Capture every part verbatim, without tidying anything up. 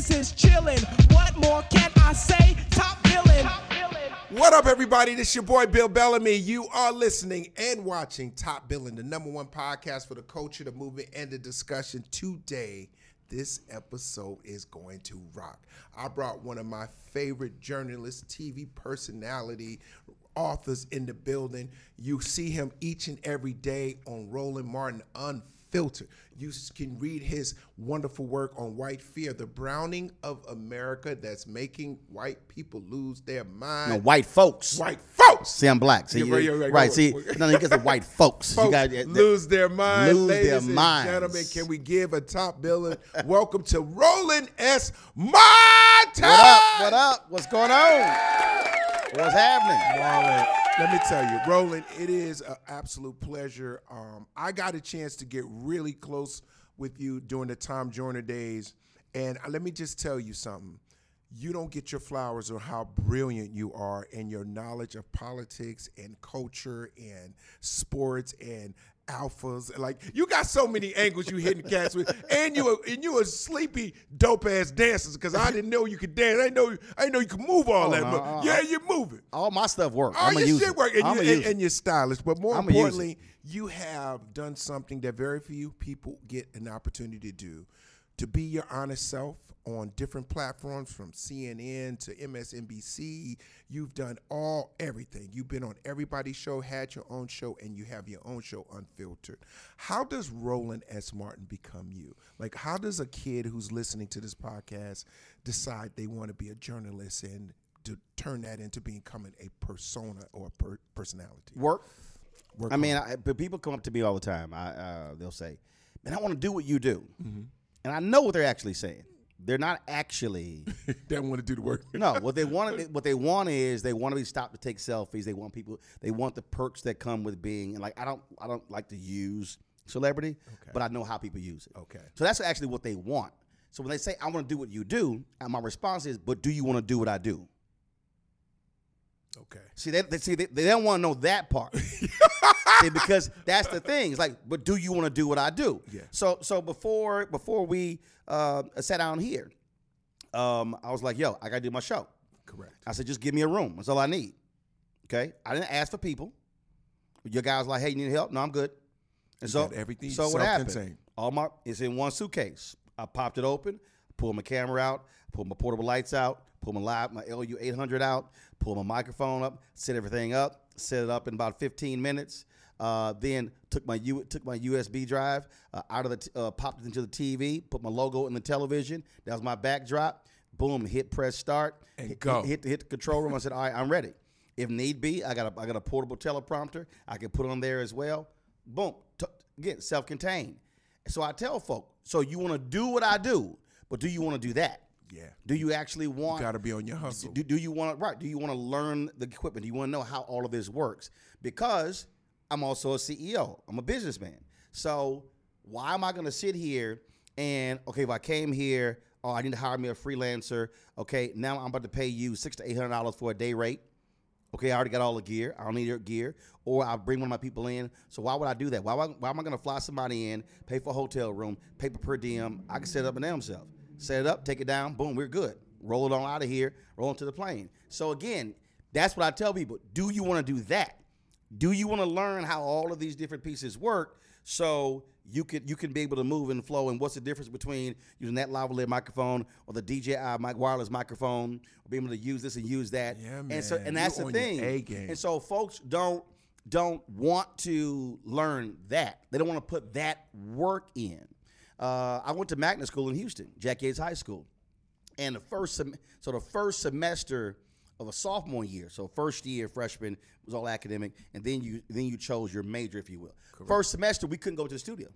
niggas is chillin'. What more can I say? Top billing. What up, everybody? This your boy, Bill Bellamy. You are listening and watching Top Billing, the number one podcast for the culture, the movement, and the discussion. Today, this episode is going to rock. I brought one of my favorite journalists, T V personality, authors in the building. You see him each and every day on Roland Martin Unfiltered. You can read his wonderful work on White Fear, the Browning of America that's making white people lose their mind. No, white folks. White folks. See, I'm black. See, Yeah, right, yeah, right, right. go See, on. no, you get the white folks. Folks you got lose their mind. Lose Ladies their and minds. gentlemen, can we give a top billing welcome to Roland S. Martin? What up? What up? What's going on? What's happening? Roland, let me tell you, Roland, it is an absolute pleasure. Um, I got a chance to get really close with you during the Tom Joyner days, and let me just tell you something. You don't get your flowers on how brilliant you are in your knowledge of politics and culture and sports and alphas. Like, you got so many angles you hitting cats with, and you a, and you a sleepy dope ass dancers because I didn't know you could dance. I didn't know I didn't know you could move all Oh, that. no, But uh, yeah, uh, you're moving. All my stuff work. Oh, I'm gonna your use shit it. work, and, I'm you, gonna and, use it. and you're stylish. But more I'ma use importantly, you have done something that very few people get an opportunity to do, to be your honest self on different platforms from C N N to M S N B C. You've done all, everything. You've been on everybody's show, had your own show, and you have your own show, Unfiltered. How does Roland S. Martin become you? Like, how does a kid who's listening to this podcast decide they want to be a journalist and to turn that into becoming a persona or a per- personality? Work. Work I mean, hard. I, but people come up to me all the time. I, uh, they'll say, "Man, I want to do what you do," Mm-hmm. and I know what they're actually saying. They're not actually. They don't want to do the work. No, what they want, what they want is they want to be stopped to take selfies. They want people. They want the perks that come with being. And like I don't, I don't like to use celebrity, Okay. but I know how people use it. Okay. So that's actually what they want. So when they say I want to do what you do, and my response is, but do you want to do what I do? Okay. See, they, they see they, they don't want to know that part. See, because that's the thing. It's like, but do you want to do what I do? Yeah. So so before before we uh, sat down here, um, I was like, yo, I gotta do my show. Correct. I said, just give me a room. That's all I need. Okay. I didn't ask for people. Your guy was like, hey, you need help? No, I'm good. And You so got everything So what happened? self-contained. All my it's in one suitcase. I popped it open, pulled my camera out, pulled my portable lights out, pulled my live my L U eight hundred out, pulled my microphone up, set everything up, set it up in about fifteen minutes. Uh, then took my U took my U S B drive uh, out of the t- uh, popped it into the T V, put my logo in the television. That was my backdrop. Boom, hit press start And hit, go. Hit, hit the control room. I said, all right, I'm ready. If need be, I got a I got a portable teleprompter. I can put on there as well. Boom, T- again, self-contained. So I tell folk, so you want to do what I do, but do you want to do that? Yeah. Do you actually want? Got to be on your hustle. Do, do you want to right? Do you want to learn the equipment? Do you want to know how all of this works? Because I'm also a C E O. I'm a businessman. So why am I going to sit here and okay? If I came here, oh, I need to hire me a freelancer. Okay, now I'm about to pay you six to eight hundred dollars for a day rate. Okay, I already got all the gear. I don't need your gear. Or I'll bring one of my people in. So why would I do that? Why, why, why am I going to fly somebody in, pay for a hotel room, pay for per diem? I can set it up and damn self. Set it up, take it down, boom, we're good. Roll it on out of here, roll into the plane. So again, that's what I tell people. Do you want to do that? Do you want to learn how all of these different pieces work so you can you can be able to move and flow? And what's the difference between using that lavalier microphone or the D J I mic wireless microphone, or being able to use this and use that? Yeah, And so man. and that's You the on your thing. A game. And so folks don't don't want to learn that. They don't want to put that work in. Uh, I went to magnet school in Houston, Jack Yates High School, and the first sem- so the first semester of a sophomore year, so first year freshman was all academic, and then you then you chose your major, if you will. Correct. First semester we couldn't go to the studio.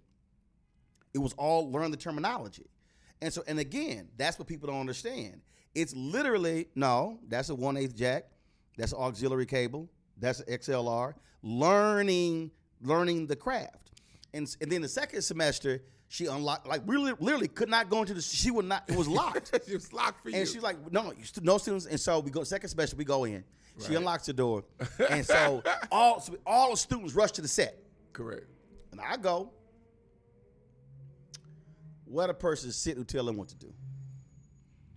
It was all learn the terminology, and so and again, that's what people don't understand. It's literally no, that's a one eighth jack, that's an auxiliary cable, that's an X L R. Learning learning the craft, and and then the second semester. She unlocked, like, really, literally could not go into the, she would not, it was locked. It was locked for you. And she's like, no, you st- no students. And so we go, second semester, we go in. She Right. unlocks the door. And so all, so all the students rush to the set. Correct. And I go, what a person sit who tell them what to do.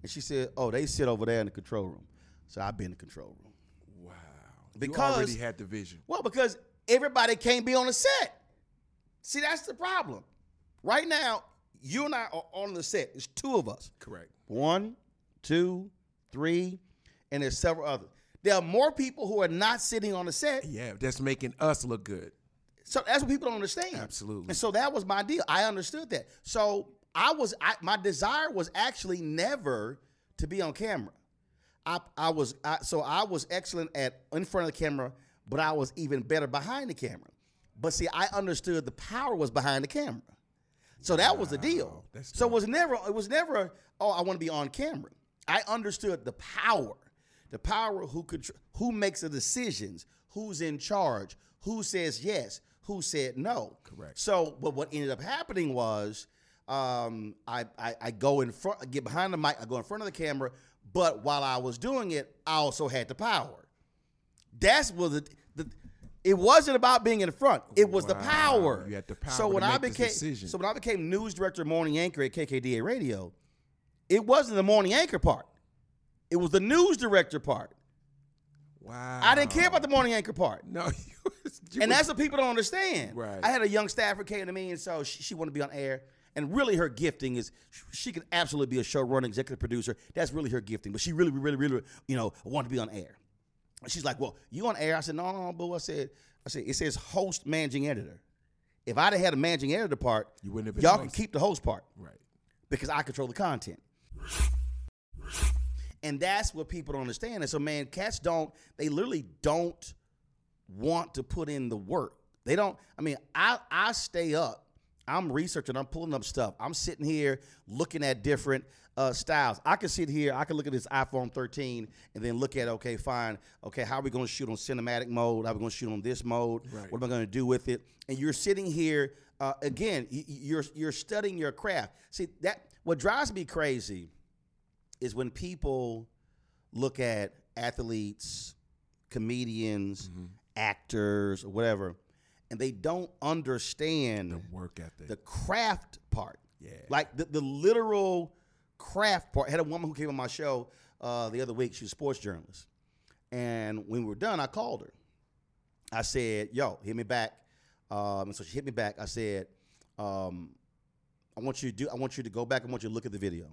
And she said, oh, they sit over there in the control room. So I've been in the control room. Wow. Because, you already had the vision. Well, because everybody can't be on the set. See, that's the problem. Right now, you and I are on the set. There's two of us. Correct. One, two, three, and there's several others. There are more people who are not sitting on the set. Yeah, that's making us look good. So that's what people don't understand. Absolutely. And so that was my deal. I understood that. So I was, I, my desire was actually never to be on camera. I, I was, I, so I was excellent at in front of the camera, but I was even better behind the camera. But see, I understood the power was behind the camera. So that wow, was the deal. So it was never, it was never, oh, I want to be on camera. I understood the power, the power who could, who makes the decisions, who's in charge, who says yes, who said no. Correct. So, but what ended up happening was, um, I, I I go in front, I get behind the mic, I go in front of the camera, but while I was doing it, I also had the power. That's what the, the it wasn't about being in the front. It was wow. the power. You had the power so when to I make became this decision. So when I became news director, morning anchor at K K D A Radio, it wasn't the morning anchor part. It was the news director part. Wow. I didn't care about the morning anchor part. No. You was, you and was, that's what people don't understand. Right. I had a young staffer came to me, and so she, she wanted to be on air. And really her gifting is she could absolutely be a showrunner, executive producer. That's really her gifting. But she really, really, really, you know, wanted to be on air. And she's like, well, you on air? I said, no, no, no, boo. I said, I said, it says host, managing editor. If I'd have had a managing editor part, you wouldn't have been y'all nice. can keep the host part. Right. Because I control the content. And that's what people don't understand. And so, man, cats don't, they literally don't want to put in the work. They don't, I mean, I, I stay up. I'm researching, I'm pulling up stuff. I'm sitting here looking at different uh, styles. I can sit here, I can look at this iPhone thirteen and then look at, okay, fine. Okay, how are we going to shoot on cinematic mode? How are we going to shoot on this mode? Right. What am I going to do with it? And you're sitting here, uh, again, you're, you're studying your craft. See, that what drives me crazy is when people look at athletes, comedians, mm-hmm. actors, or whatever, and they don't understand the work ethic, the craft part. Yeah. Like the, the literal craft part. I had a woman who came on my show uh, the other week. She's a sports journalist. And when we were done, I called her. I said, yo, hit me back. Um, and so she hit me back. I said, um, I want you to do, I want you to go back. I want you to look at the video.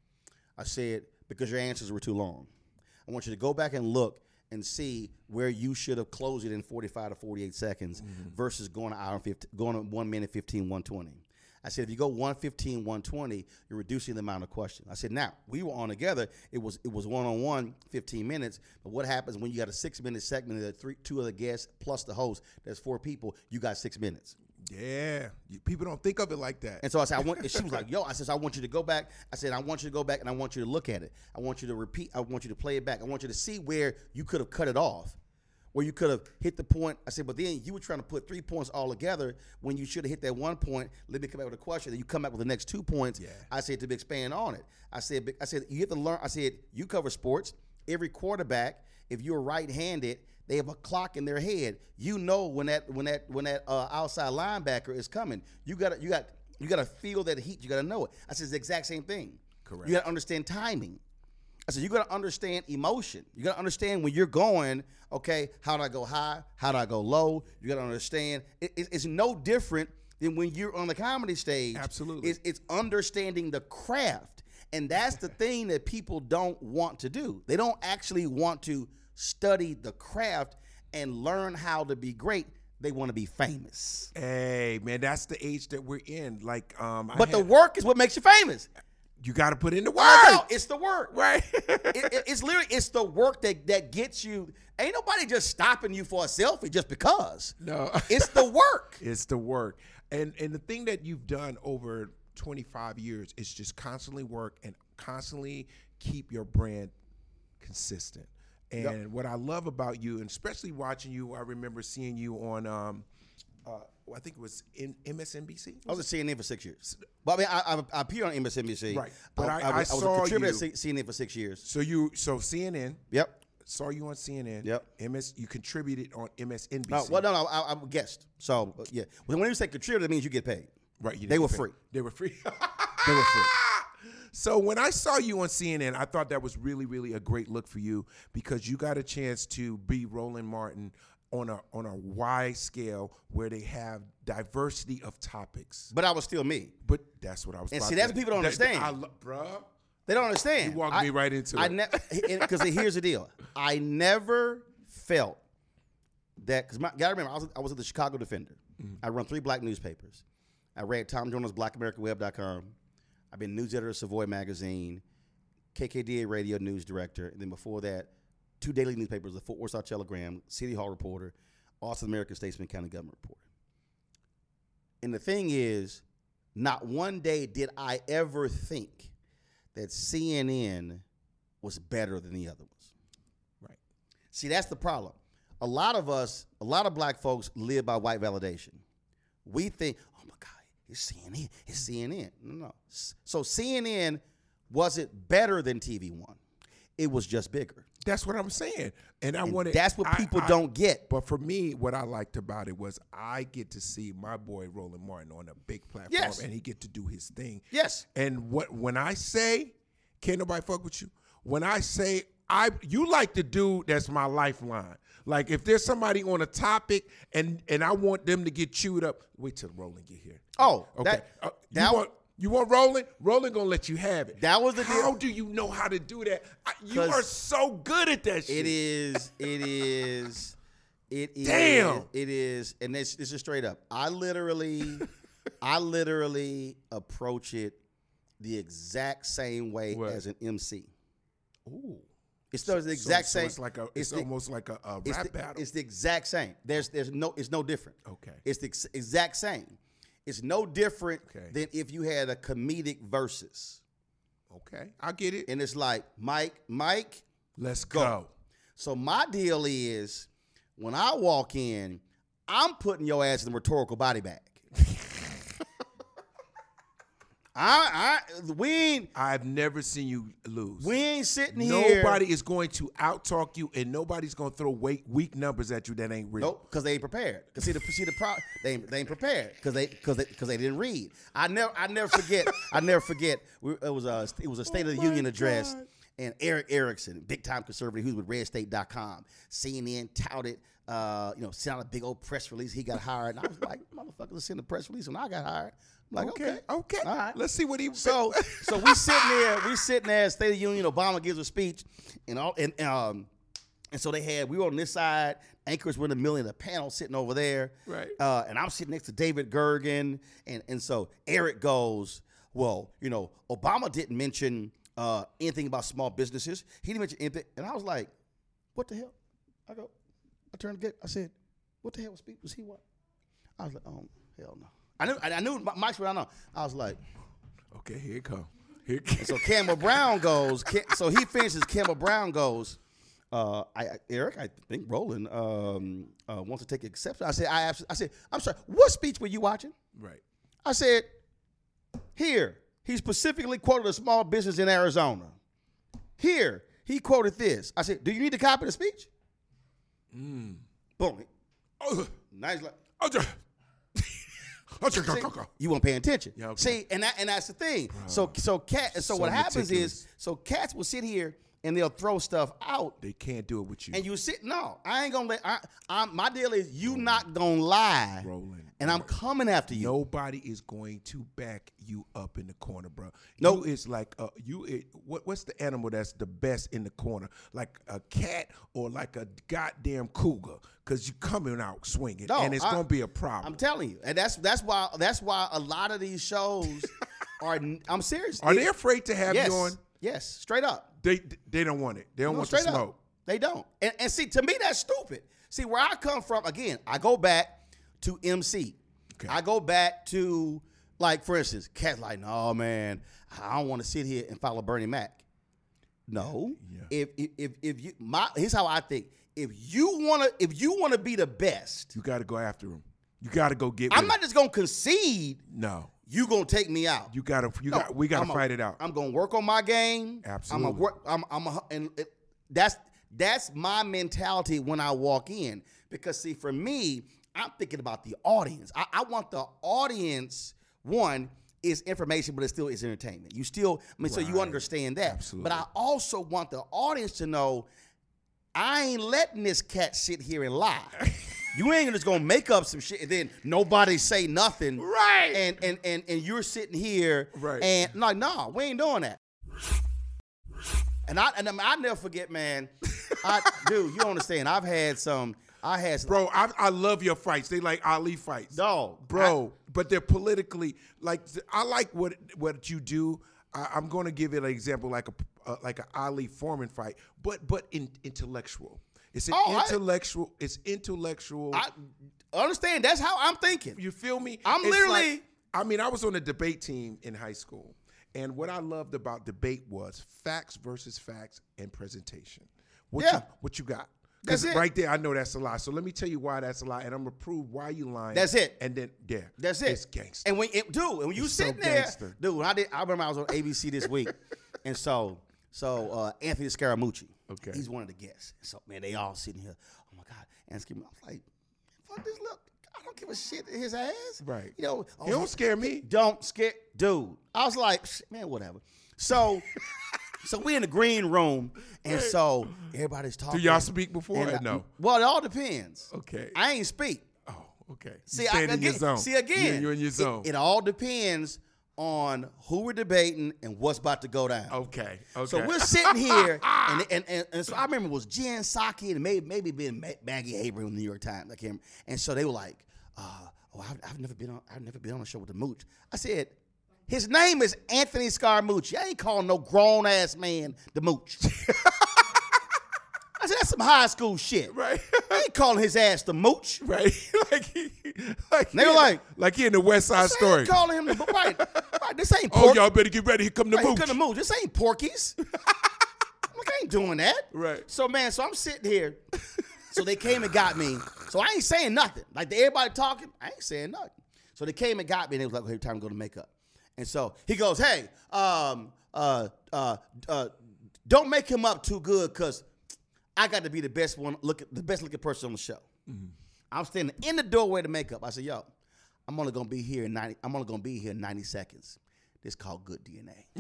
I said, because your answers were too long. I want you to go back and look and see where you should have closed it in forty-five to forty-eight seconds mm-hmm. versus going an hour and fifty, going to one minute fifteen, one twenty. I said, if you go one fifteen, one twenty, you're reducing the amount of questions. I said, now, we were on together. It was it was one-on-one, fifteen minutes. But what happens when you got a six-minute segment, there are three, two other guests plus the host, there's four people, you got six minutes. Yeah, you, people don't think of it like that. And so I said, I want. And she was like, "Yo," I said, "I want you to go back." I said, "I want you to go back and I want you to look at it. I want you to repeat. I want you to play it back. I want you to see where you could have cut it off, where you could have hit the point." I said, "But then you were trying to put three points all together when you should have hit that one point. Let me come back with a question. Then you come back with the next two points." Yeah. I said to expand on it. I said, "I said you have to learn." I said, "You cover sports. Every quarterback, if you're right-handed." They have a clock in their head. You know when that when that when that uh, outside linebacker is coming. You got you got you got to feel that heat. You got to know it. I said it's the exact same thing. Correct. You got to understand timing. I said you got to understand emotion. You got to understand when you're going. Okay, how do I go high? How do I go low? You got to understand. It, it, it's no different than when you're on the comedy stage. Absolutely. It's, it's understanding the craft, and that's the thing that people don't want to do. They don't actually want to study the craft and learn how to be great. They want to be famous. Hey, man, that's the age that we're in. Like, um, but I the work is what makes you famous. You got to put in the work. Oh, no, it's the work, right? it, it, it's literally it's the work that that gets you. Ain't nobody just stopping you for a selfie just because. No, it's the work. It's the work, and and the thing that you've done over twenty-five years is just constantly work and constantly keep your brand consistent. And yep. what I love about you, and especially watching you, I remember seeing you on, um, uh, I think it was in M S N B C. I was at C N N for six years. But I mean, I, I, I appeared on M S N B C. Right. But I, I, I, I, was, I saw I was a contributor you. at C N N for six years. So you, so C N N. Yep. Saw you on C N N. Yep. M S, you contributed on M S N B C. No, well, no, no, I, I'm a guest. So uh, yeah, when you say contributor, that means you get paid. Right. You they were pay. free. They were free. They were free. So when I saw you on C N N, I thought that was really, really a great look for you because you got a chance to be Roland Martin on a on a wide scale where they have diversity of topics. But I was still me. But that's what I was. And about see, to- that's what people don't that- understand. I lo- bruh. They don't understand. You walked I- me right into I it. ne- Because here's the deal. I never felt that, because gotta remember, I was, I was at the Chicago Defender. Mm-hmm. I run three black newspapers. I read Tom Jones' black american web dot com. I've been news editor of Savoy Magazine, K K D A radio news director, and then before that, two daily newspapers, the Fort Worth Star Telegram, City Hall Reporter, Austin American Statesman, County Government Reporter. And the thing is, not one day did I ever think that C N N was better than the other ones. Right. See, that's the problem. A lot of us, a lot of black folks live by white validation. We think, oh my God, it's C N N, it's C N N. No, no. So C N N wasn't better than T V One. It was just bigger. That's what I'm saying. And I And wanted. that's what I- people I- don't get. But for me, what I liked about it was I get to see my boy Roland Martin on a big platform, Yes. and he get to do his thing. Yes. And what when I say, can't nobody fuck with you. When I say I, you like the dude that's my lifeline. Like if there's somebody on a topic and and I want them to get chewed up, wait till Roland get here. Oh, Okay. that, Uh, you that want you want Roland? Roland gonna let you have it. That was the How deal. do you know how to do that? I, you 'Cause are so good at that shit. It is, it is, it is, Damn. it is, and this, this is straight up. I literally, I literally approach it the exact same way What? as an M C. Ooh. It's the, the So- exact so same. It's like a. It's, the- almost like a, a it's rap the, battle. It's the exact same. There's, there's no, it's no different. Okay. It's the ex- exact same. It's no different Okay. than if you had a comedic versus. Okay, I get it. And it's like, Mike, Mike, Let's go. go. So my deal is, when I walk in, I'm putting your ass in the rhetorical body bag. I, I, we ain't, I've never seen you lose. we ain't sitting here. Nobody is going to out-talk you, and nobody's going to throw weak, weak numbers at you that ain't real. Nope, because they ain't prepared. Cause see the see the pro, they ain't, they ain't prepared because they because they because they didn't read. I never I never forget I never forget. We, it was a it was a State of the my Union address, God. and Eric Erickson, big time conservative, who's with red state dot com, C N N touted, uh, you know, sent out a big old press release. He got hired, and I was like, motherfucker, let's send a press release when I got hired. I'm like, Okay, okay, okay. all right. Let's see what he. So, so we sitting there, we sitting there, State of the Union. Obama gives a speech, and all, and um, and so they had. We were on this side. Anchors were in the middle of the panel, sitting over there. Right. Uh, and I'm sitting next to David Gergen, and and so Eric goes, well, you know, Obama didn't mention uh, anything about small businesses. He didn't mention anything, and I was like, what the hell? I go, I turned to get. I said, what the hell speech was he what? I was like, oh hell no. I knew, I, I knew Mike's what I know. I was like, Okay, here it come. Here it come. so Campbell Brown goes. Cam, so he finishes. Campbell Brown goes. Uh, I, I Eric, I think Roland um, uh, wants to take exception. I said, I, abs- I said, I'm sorry. What speech were you watching? Right. I said, here. He specifically quoted a small business in Arizona. Here, he quoted this. I said, do you need to copy the speech? Mm. Boom. Oh, Nice. Like, oh, yeah. Oh, yeah, See, go, go, go. you weren't paying attention. Yeah, okay. See, and that, and that's the thing. So so cat so, So what happens meticulous. is so cats will sit here and they'll throw stuff out, They can't do it with you. and you sit. No, I ain't gonna let. I, I'm, my deal is you not gonna lie, Roland. and I'm coming after you. Nobody is going to back you up in the corner, bro. Nope. You is like uh, you. It, what what's the animal that's the best in the corner? Like a cat or like a goddamn cougar? Because you coming out swinging, No, and it's I- gonna be a problem. I'm telling you, and that's that's why that's why a lot of these shows are. I'm serious. Are It- they afraid to have yes, you on? yes, straight up. They they don't want it. They don't No, want the straight smoke. up. They don't. And, and see, to me, that's stupid. See, where I come from, again, I go back to M C. Okay. I go back to, like, for instance, Cat's like, no, man, I don't want to sit here and follow Bernie Mac. No. Yeah. If, if if if you my here's how I think. If you wanna if you wanna be the best, You got to go after him. You got to go get. I'm with not him. just gonna concede. No. You gonna take me out. You got to. You No, got. We got I'm to a- fight it out. I'm gonna work on my game. Absolutely. I'm a work. I'm. I'm a, and it, that's that's my mentality when I walk in, because see, for me, I'm thinking about the audience. I, I want the audience one is information, but it still is entertainment. You still, I mean, so you Right. understand that. Absolutely. But I also want the audience to know I ain't letting this cat sit here and lie. You ain't just gonna make up some shit and then nobody say nothing. Right. And and and, and you're sitting here Right. and like, no, we ain't doing that. And I and I never forget, man. I dude, you don't understand. I've had some. I had some, Bro, I, I love your fights. They like Ali fights. dog, Bro, but they're politically like I like what what you do. I, I'm going to give it an example like a uh, like an Ali Foreman fight, but but in, intellectual. It's an Oh, I- intellectual. it's intellectual. I understand. That's how I'm thinking. you feel me? I'm It's literally- like- I mean, I was on a debate team in high school, and what I loved about debate was facts versus facts and presentation. What Yeah. you, what you got? That's Because it. right there, I know that's a lie. So let me tell you why that's a lie, and I'm gonna prove why you lying. That's it. And then yeah, That's it. It's gangster. And when it, dude, and when you It's so sitting there, gangster. dude, when I did. I remember I was on A B C this week, and so so uh, Anthony Scaramucci, Okay. he's one of the guests. So man, they all sitting here. Oh my God, and I was like, fuck this look. I don't give a shit his ass. Right. You know, oh, You don't scare me. Don't scare, dude. I was like, man, whatever. So, so we in the green room, and so everybody's talking. Do y'all speak before and or I- no? Well, it all depends. Okay. I ain't speak. Oh, okay. You See, I, staying in again, your zone. see again. You, you're in your it- zone. It, all depends on who we're debating and what's about to go down. okay. Okay. So we're sitting here, and, and and and so I remember it was Jen Psaki and maybe maybe been Ma- Maggie Haber in the New York Times. I can't remember. And so they were like, uh, "Oh, I've, I've never been on. I've never been on a show with the Mooch." I said, "His name is Anthony Scaramucci. I ain't calling no grown ass man the Mooch." I said, "That's some high school shit. Right. I ain't calling his ass the Mooch." right. like he, like They he were in- like- like he in the West Side I Story. ain't calling him the right. Right. This ain't Oh, pork. y'all better get ready. Here come the Right, mooch. here come the Mooch. This ain't Porky's. I'm like, I ain't doing that. Right. So man, so I'm sitting here. So they came and got me. So I ain't saying nothing. Like everybody talking, I ain't saying nothing. So they came and got me, and they was like, "Okay, time to go to makeup." And so he goes, "Hey, um, uh, uh, uh, don't make him up too good, cause I got to be the best one, look the best looking person on the show." Mm-hmm. I'm I'm standing in the doorway to makeup. I said, "Yo, I'm only gonna be here in ninety. I'm only gonna be here in ninety seconds. This called good D N A."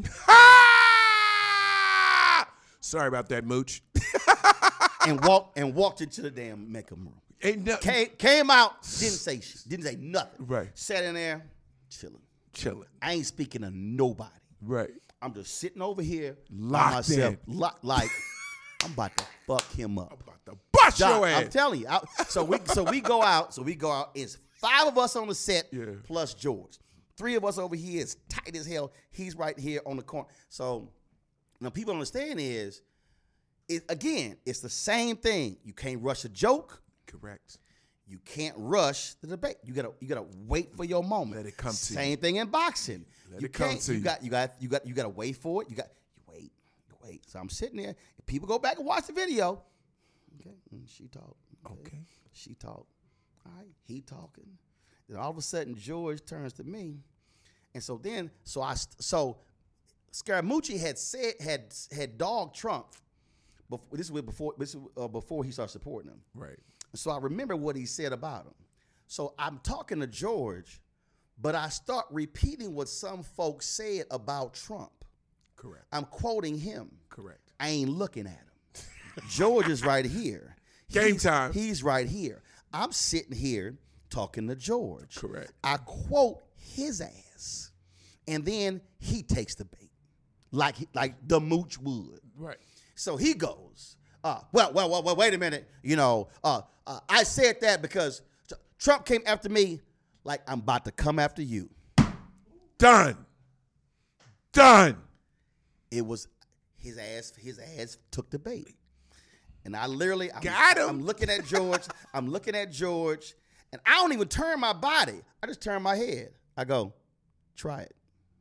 Ah! Sorry about that, mooch. and walked and walked into the damn makeup room. Ain't nothing. Came, came out, didn't say shit, didn't say nothing. Right. Sat in there, chilling. Chilling. I ain't speaking to nobody. Right. I'm just sitting over here Locked by myself, in. lo- like I'm about to fuck him up. About to bust Doc, your ass. I'm telling you. I, so we so we go out. So we go out. It's five of us on the set Yeah. plus George. Three of us over here is tight as hell. He's right here on the corner. So now people understand is, it, again, it's the same thing. You can't rush a joke. Correct. You can't rush the debate. You gotta you gotta wait for your moment. Let it come to you. Same thing in boxing. Let you it come can't- to you. you. Got you got you got you gotta wait for it. You got you wait, you wait. So I'm sitting there. If people go back and watch the video. Okay, mm, she talked. Okay. She talked. All right, he talking. Then all of a sudden George turns to me, and so then so I st- so Scaramucci had said had had dogged Trump. Before, this was before this was, uh, before he started supporting him. Right. So I remember what he said about him. So I'm talking to George, but I start repeating what some folks said about Trump. Correct. I'm quoting him. Correct. I ain't looking at him. George is right here. Game He's- time. He's right here. I'm sitting here talking to George. Correct. I quote his ass, and then he takes the bait, like he- like the Mooch would. Right. So he goes, uh, well, well, well, well, wait a minute. You know, uh, uh, I said that because t- Trump came after me like I'm about to come after you. Done. Done. It was his ass, his ass took the bait. And I literally, I'm, Got him. I'm looking at George, I'm looking at George, and I don't even turn my body. I just turn my head. I go, try it.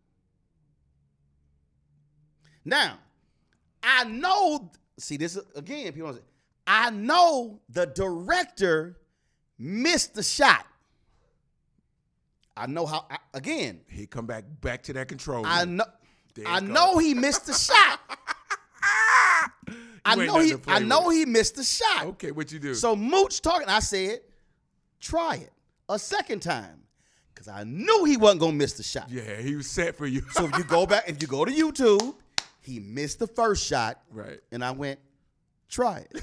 Now, I know, see this is- again, people say, I know the director missed the shot. I know how, I, again, He come back back to that control. I room. know, There I you go. know he missed the shot. I You ain't know nothing he, to play I know with. he missed the shot. Okay, what you do? So Mooch talking, I said, try it a second time. because I knew he wasn't gonna miss the shot. Yeah, he was set for you. So if you go back, if you go to YouTube, he missed the first shot. Right. And I went, try it.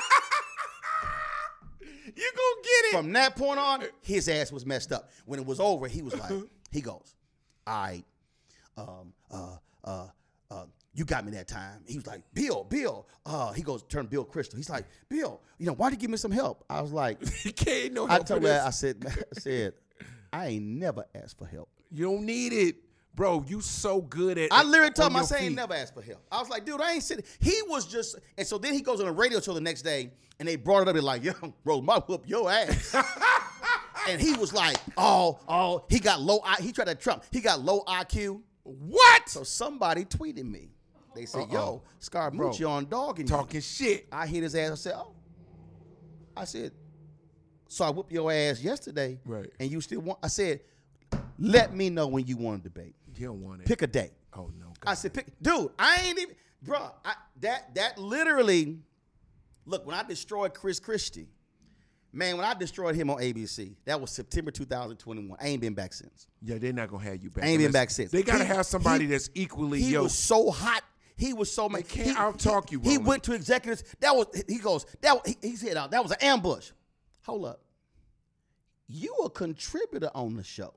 You gonna get it. From that point on, his ass was messed up. When it was over, he was like, he goes, all right, um, uh, uh, uh, you got me that time. He was like, Bill, Bill. Uh, he goes, turn Bill Crystal. He's like, Bill, you know, why'd you give me some help? I was like, He can't no I help told for her, this. I said, I said, I ain't never asked for help. You don't need it. Bro, you so good at I literally told on him, I your said, I ain't feet. never asked for help. I was like, dude, I ain't sitting. He was just, and so then he goes on a radio show the next day, and they brought it up and like, yo, bro, my whoop your ass. And he was like, oh, oh, he got low, I, he tried to Trump. He got low I Q. What? So somebody tweeted me. They said, Uh-oh. yo, Scaramucci on dogging you. Talking shit. I hit his ass. I said, oh. I said, so I whooped your ass yesterday. Right. And you still want, I said, let me know when you want to debate. You don't want it. Pick a day. Oh no. I God. said, pick, dude, I ain't even, bro, I, that, that literally, look, when I destroyed Chris Christie, man, when I destroyed him on A B C, that was September two thousand twenty-one. I ain't been back since. Yeah, they're not gonna have you back. I ain't been Unless- back since. They gotta He- have somebody he- that's equally He yoked. was so hot. He was so mad. can't he, out-talk you, He Roland. went to executives. That was, he goes, that was, he, he said, uh, that was an ambush. Hold up. You a contributor on the show.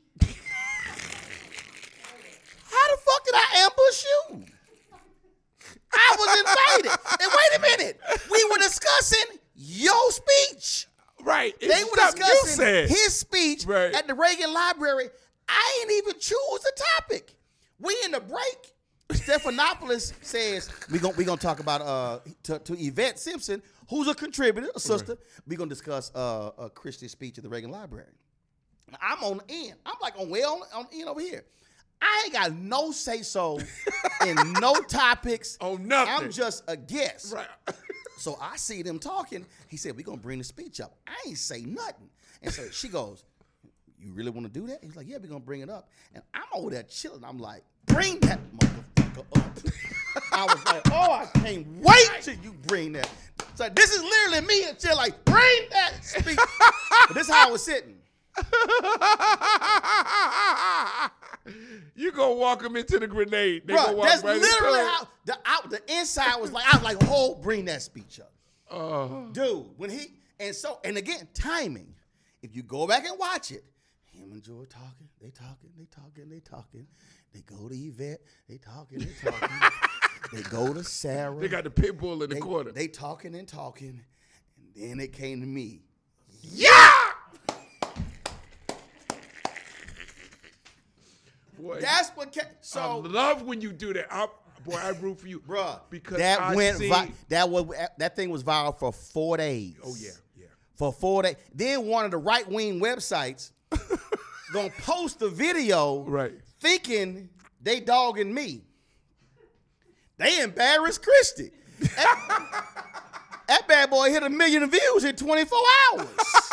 How the fuck did I ambush you? I was invited. And wait a minute. We were discussing your speech. Right. They It's were something you discussing said. his speech Right. at the Reagan Library. I ain't even choose the topic. We in the break. Stephanopoulos says we're gonna we gonna talk about uh to, to Yvette Simpson, who's a contributor, a sister. Right. We're gonna discuss uh a Christian speech at the Reagan Library. I'm on the end. I'm like on way on, on the end over here. I ain't got no say so in no topics. Oh, nothing. I'm just a guest. Right. So I see them talking. He said, we're going to bring the speech up. I ain't say nothing. And so she goes, you really want to do that? He's like, yeah, we're going to bring it up. And I'm over there chilling. I'm like, bring that motherfucker up. I was like, oh, I can't wait till you bring that. So this is literally me and chill like, bring that speech. But this is how I was sitting. You gonna walk them into the grenade. They Bro, gonna walk that's right literally into it. how the out the inside was like. I was like, "Oh, bring that speech up, Uh, dude." When he and so and again, timing. If you go back and watch it, him and Joy talking, they talking, they talking, they talking. They go to Yvette, they talking, they talking. They go to Sarah. they got the pit bull in the they, corner. They talking and talking, and then it came to me. yeah. Boy, That's what. Ca- so, I love when you do that. I, boy, I root for you, bruh, because that I went. see. Vi- that was that thing was viral for four days. Oh yeah, yeah. For four days. Then one of the right wing websites gonna post the video, Right. thinking they dogging me. They embarrassed Christie. That, that bad boy hit a million views in twenty-four hours.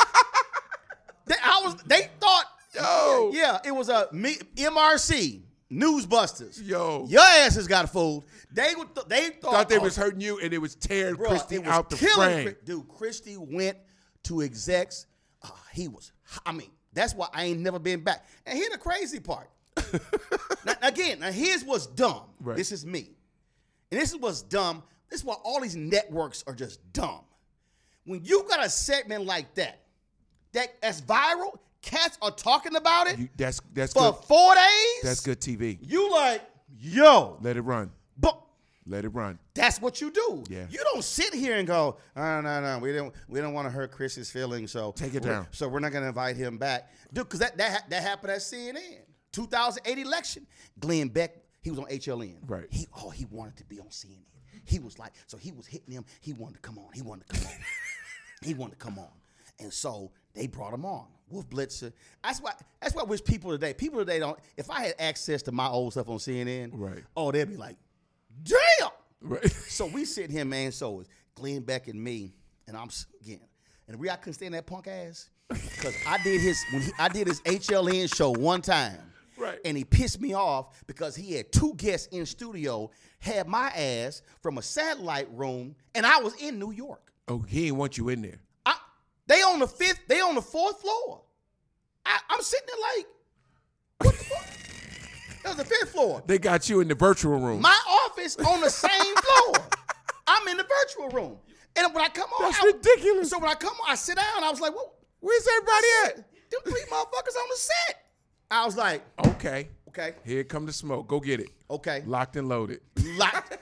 they, I was. They thought. Yo. Yeah, it was a me, M R C Newsbusters. Yo. Your asses got fooled. They would. Th- they thought, Thought they oh, was hurting you, and it was tearing Bruh, Christie it was out the killing frame. Chris- Dude, Christie went to execs. Uh, he was, I mean, that's why I ain't never been back. And here's the crazy part. now, again, now his was dumb. Right. This is me. And this is what's dumb. This is why all these networks are just dumb. When you got a segment like that, that that's viral, cats are talking about it You, that's that's for good. four days. That's good T V. You like, yo, Let it run. but Let it run. that's what you do. Yeah. You don't sit here and go, oh, no, no, we don't, we don't want to hurt Chris's feelings, so Take it we're- down. So we're not gonna invite him back, dude. Because that that ha- that happened at C N N, two thousand eight election. Glenn Beck, he was on H L N. Right. He oh he wanted to be on C N N. He was like, so he was hitting him. He wanted to come on. He wanted to come on. He wanted to come on, and so they brought him on. Wolf Blitzer. That's why. That's why I wish people today. People today don't. If I had access to my old stuff on C N N, Right. Oh, they'd be like, damn. Right. So we sit here, man. So it's Glenn Beck and me, and I'm s- again. And the reason I couldn't stand that punk ass, because I did his when he, I did his H L N show one time, Right. And he pissed me off because he had two guests in studio, had my ass from a satellite room, and I was in New York. Oh, he didn't want you in there. I, they on the fifth, they on the fourth floor. I, I'm sitting there like, what the fuck? That was the fifth floor. They got you in the virtual room. My office on the same floor. I'm in the virtual room. And when I come on, That's I, ridiculous. So when I come on, I sit down. I was like, "What? Where's everybody at? Them three motherfuckers on the set." I was like, Okay. "Okay, Here come the smoke. Go get it. okay." Locked and loaded. Locked.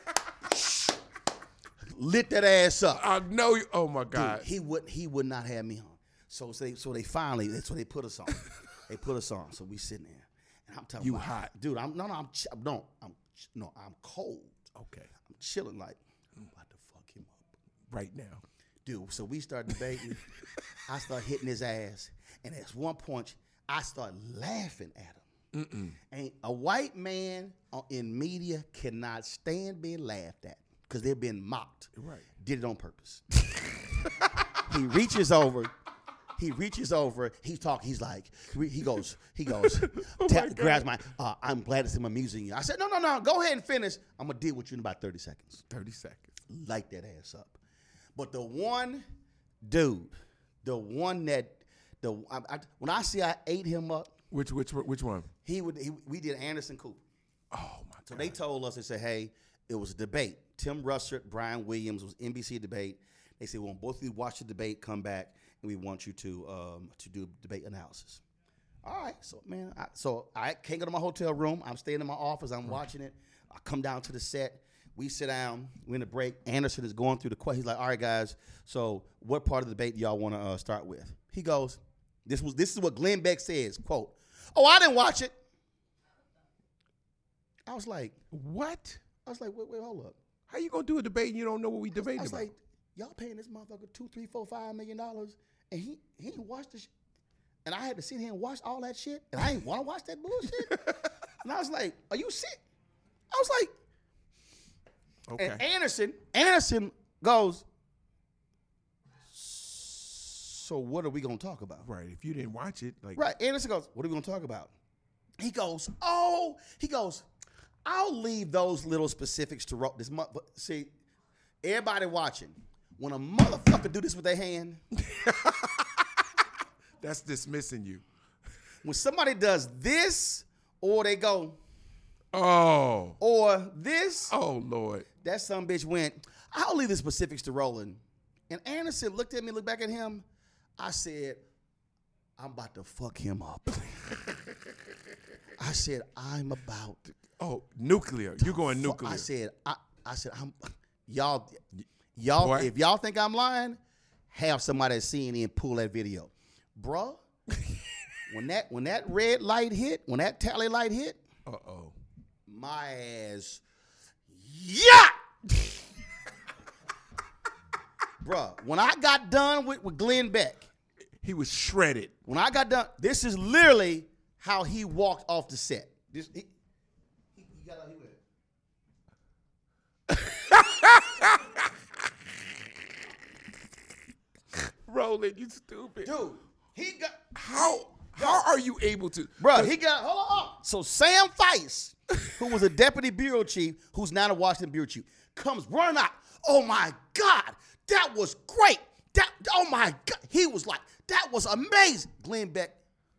Lit that ass up. I know you. Oh my Dude, God. he would he would not have me on. So so they so they finally so they put us on. They put us on. So we sitting there, and I'm telling You about, hot. dude. I'm no no I'm ch- no I'm ch- no I'm cold. Okay. I'm chilling like I'm about to fuck him up. Right now. Dude, so we start debating. I start hitting his ass, and at one point, I start laughing at him. Mm-mm. And a white man on- in media cannot stand being laughed at because they're being mocked. Right. Did it on purpose. He reaches over. He reaches over. He's talking. He's like, he goes, he goes, Oh ta- my God. grabs my. Uh, I'm glad to see my music in you. I said, no, no, no. Go ahead and finish. I'm gonna deal with you in about thirty seconds. thirty seconds. Light that ass up. But the one dude, the one that the I, I, when I see I ate him up, Which which which one? he would. He, we did Anderson Cooper. Oh my God. So they told us, they said, hey, it was a debate. Tim Russert, Brian Williams was N B C debate. They said, we want both of you to watch the debate, come back, and we want you to um, to do debate analysis. All right, so man, I, so I can't go to my hotel room. I'm staying in my office. I'm watching it. I come down to the set. We sit down. We're in a break. Anderson is going through the question. He's like, all right, guys, so what part of the debate do y'all want to uh, start with? He goes, this was this is what Glenn Beck says, quote, oh, I didn't watch it. I was like, What? I was like, wait, wait, hold up. How you gonna do a debate and you don't know what we I debating was about? like, y'all paying this motherfucker two, three, four, five million dollars, and he he ain't watched the shit. And I had to sit here and watch all that shit, and I ain't want to watch that bullshit. And I was like, are you sick? I was like, Okay. and Anderson, Anderson goes, so what are we gonna talk about? Right. If you didn't watch it, like Right. Anderson goes, what are we gonna talk about? He goes, oh, he goes, I'll leave those little specifics to ro- this. Mo- but see, everybody watching, when a motherfucker do this with their hand, that's dismissing you. when somebody does this, or they go, Oh. or this, Oh Lord. that some bitch went, I'll leave the specifics to Roland. And Anderson looked at me, looked back at him. I said, I'm about to fuck him up. I said, I'm about to Oh, nuclear. You going fu- nuclear. I said, I, I said, I'm y'all, y'all, Boy. if y'all think I'm lying, have somebody at C N N pull that video. Bruh, when that when that red light hit, when that tally light hit, Uh oh. my ass, yeah. Bruh, when I got done with, with Glenn Beck, He was shredded. when I got done, this is literally how he walked off the set. This, he, he, he got out, he went. Roland, you stupid. Dude, he got, How how are you able to bruh, he got, hold on. So Sam Feist, who was a deputy bureau chief, who's now the Washington bureau chief, comes running out. Oh my God, that was great. That, oh my God. He was like, that was amazing. Glenn Beck,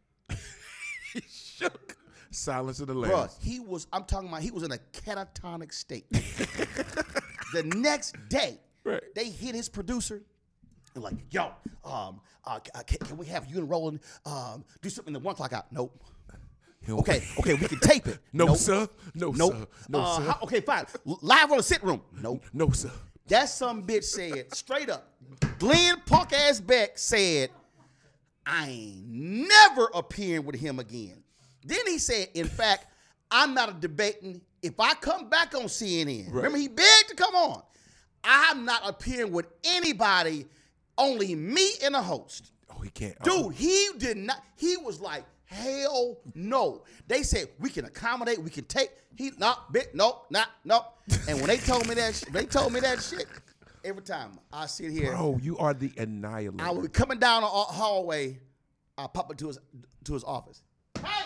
shook? Silence of the bruh, lambs. he was, I'm talking about, he was in a catatonic state. The next day, Right. they hit his producer. They're like, yo, um, uh, can, can we have you and Roland um, do something in the one o'clock out? Nope. He'll- Okay, okay, we can tape it. No, Nope. sir. No, Nope. sir. No, Uh, sir. how- okay, fine. L- Live on the sit room. Nope. No, sir. That some bitch said straight up. Glenn punk ass Beck said, I ain't never appearing with him again. Then he said, in fact, I'm not a debating. If I come back on C N N, remember he begged to come on. I'm not appearing with anybody, only me and a host. Oh, he can't. Dude, Oh. he did not. He was like, hell no. They said we can accommodate, we can take. He not bit, nope, not nope. And when they told me that, sh- they told me that shit. Every time I sit here, Bro, you are the annihilator. I would be coming down the ha- hallway. I pop into his to his office. Hey,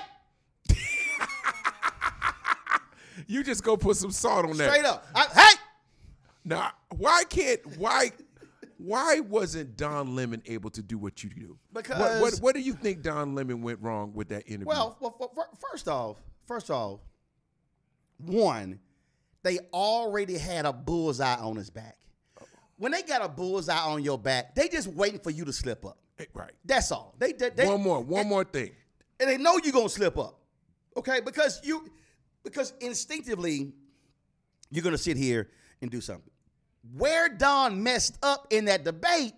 You just go put some salt on that. straight up. I, hey, Now, why can't why why wasn't Don Lemon able to do what you do? Because what, what, what do you think Don Lemon went wrong with that interview? Well, well, well, first off, first off, one, they already had a bullseye on his back. When they got a bullseye on your back, they just waiting for you to slip up. Right. That's all. They, they, they one more, one and, more thing. And they know you're gonna slip up. Okay? Because you because instinctively, you're gonna sit here and do something. Where Don messed up in that debate,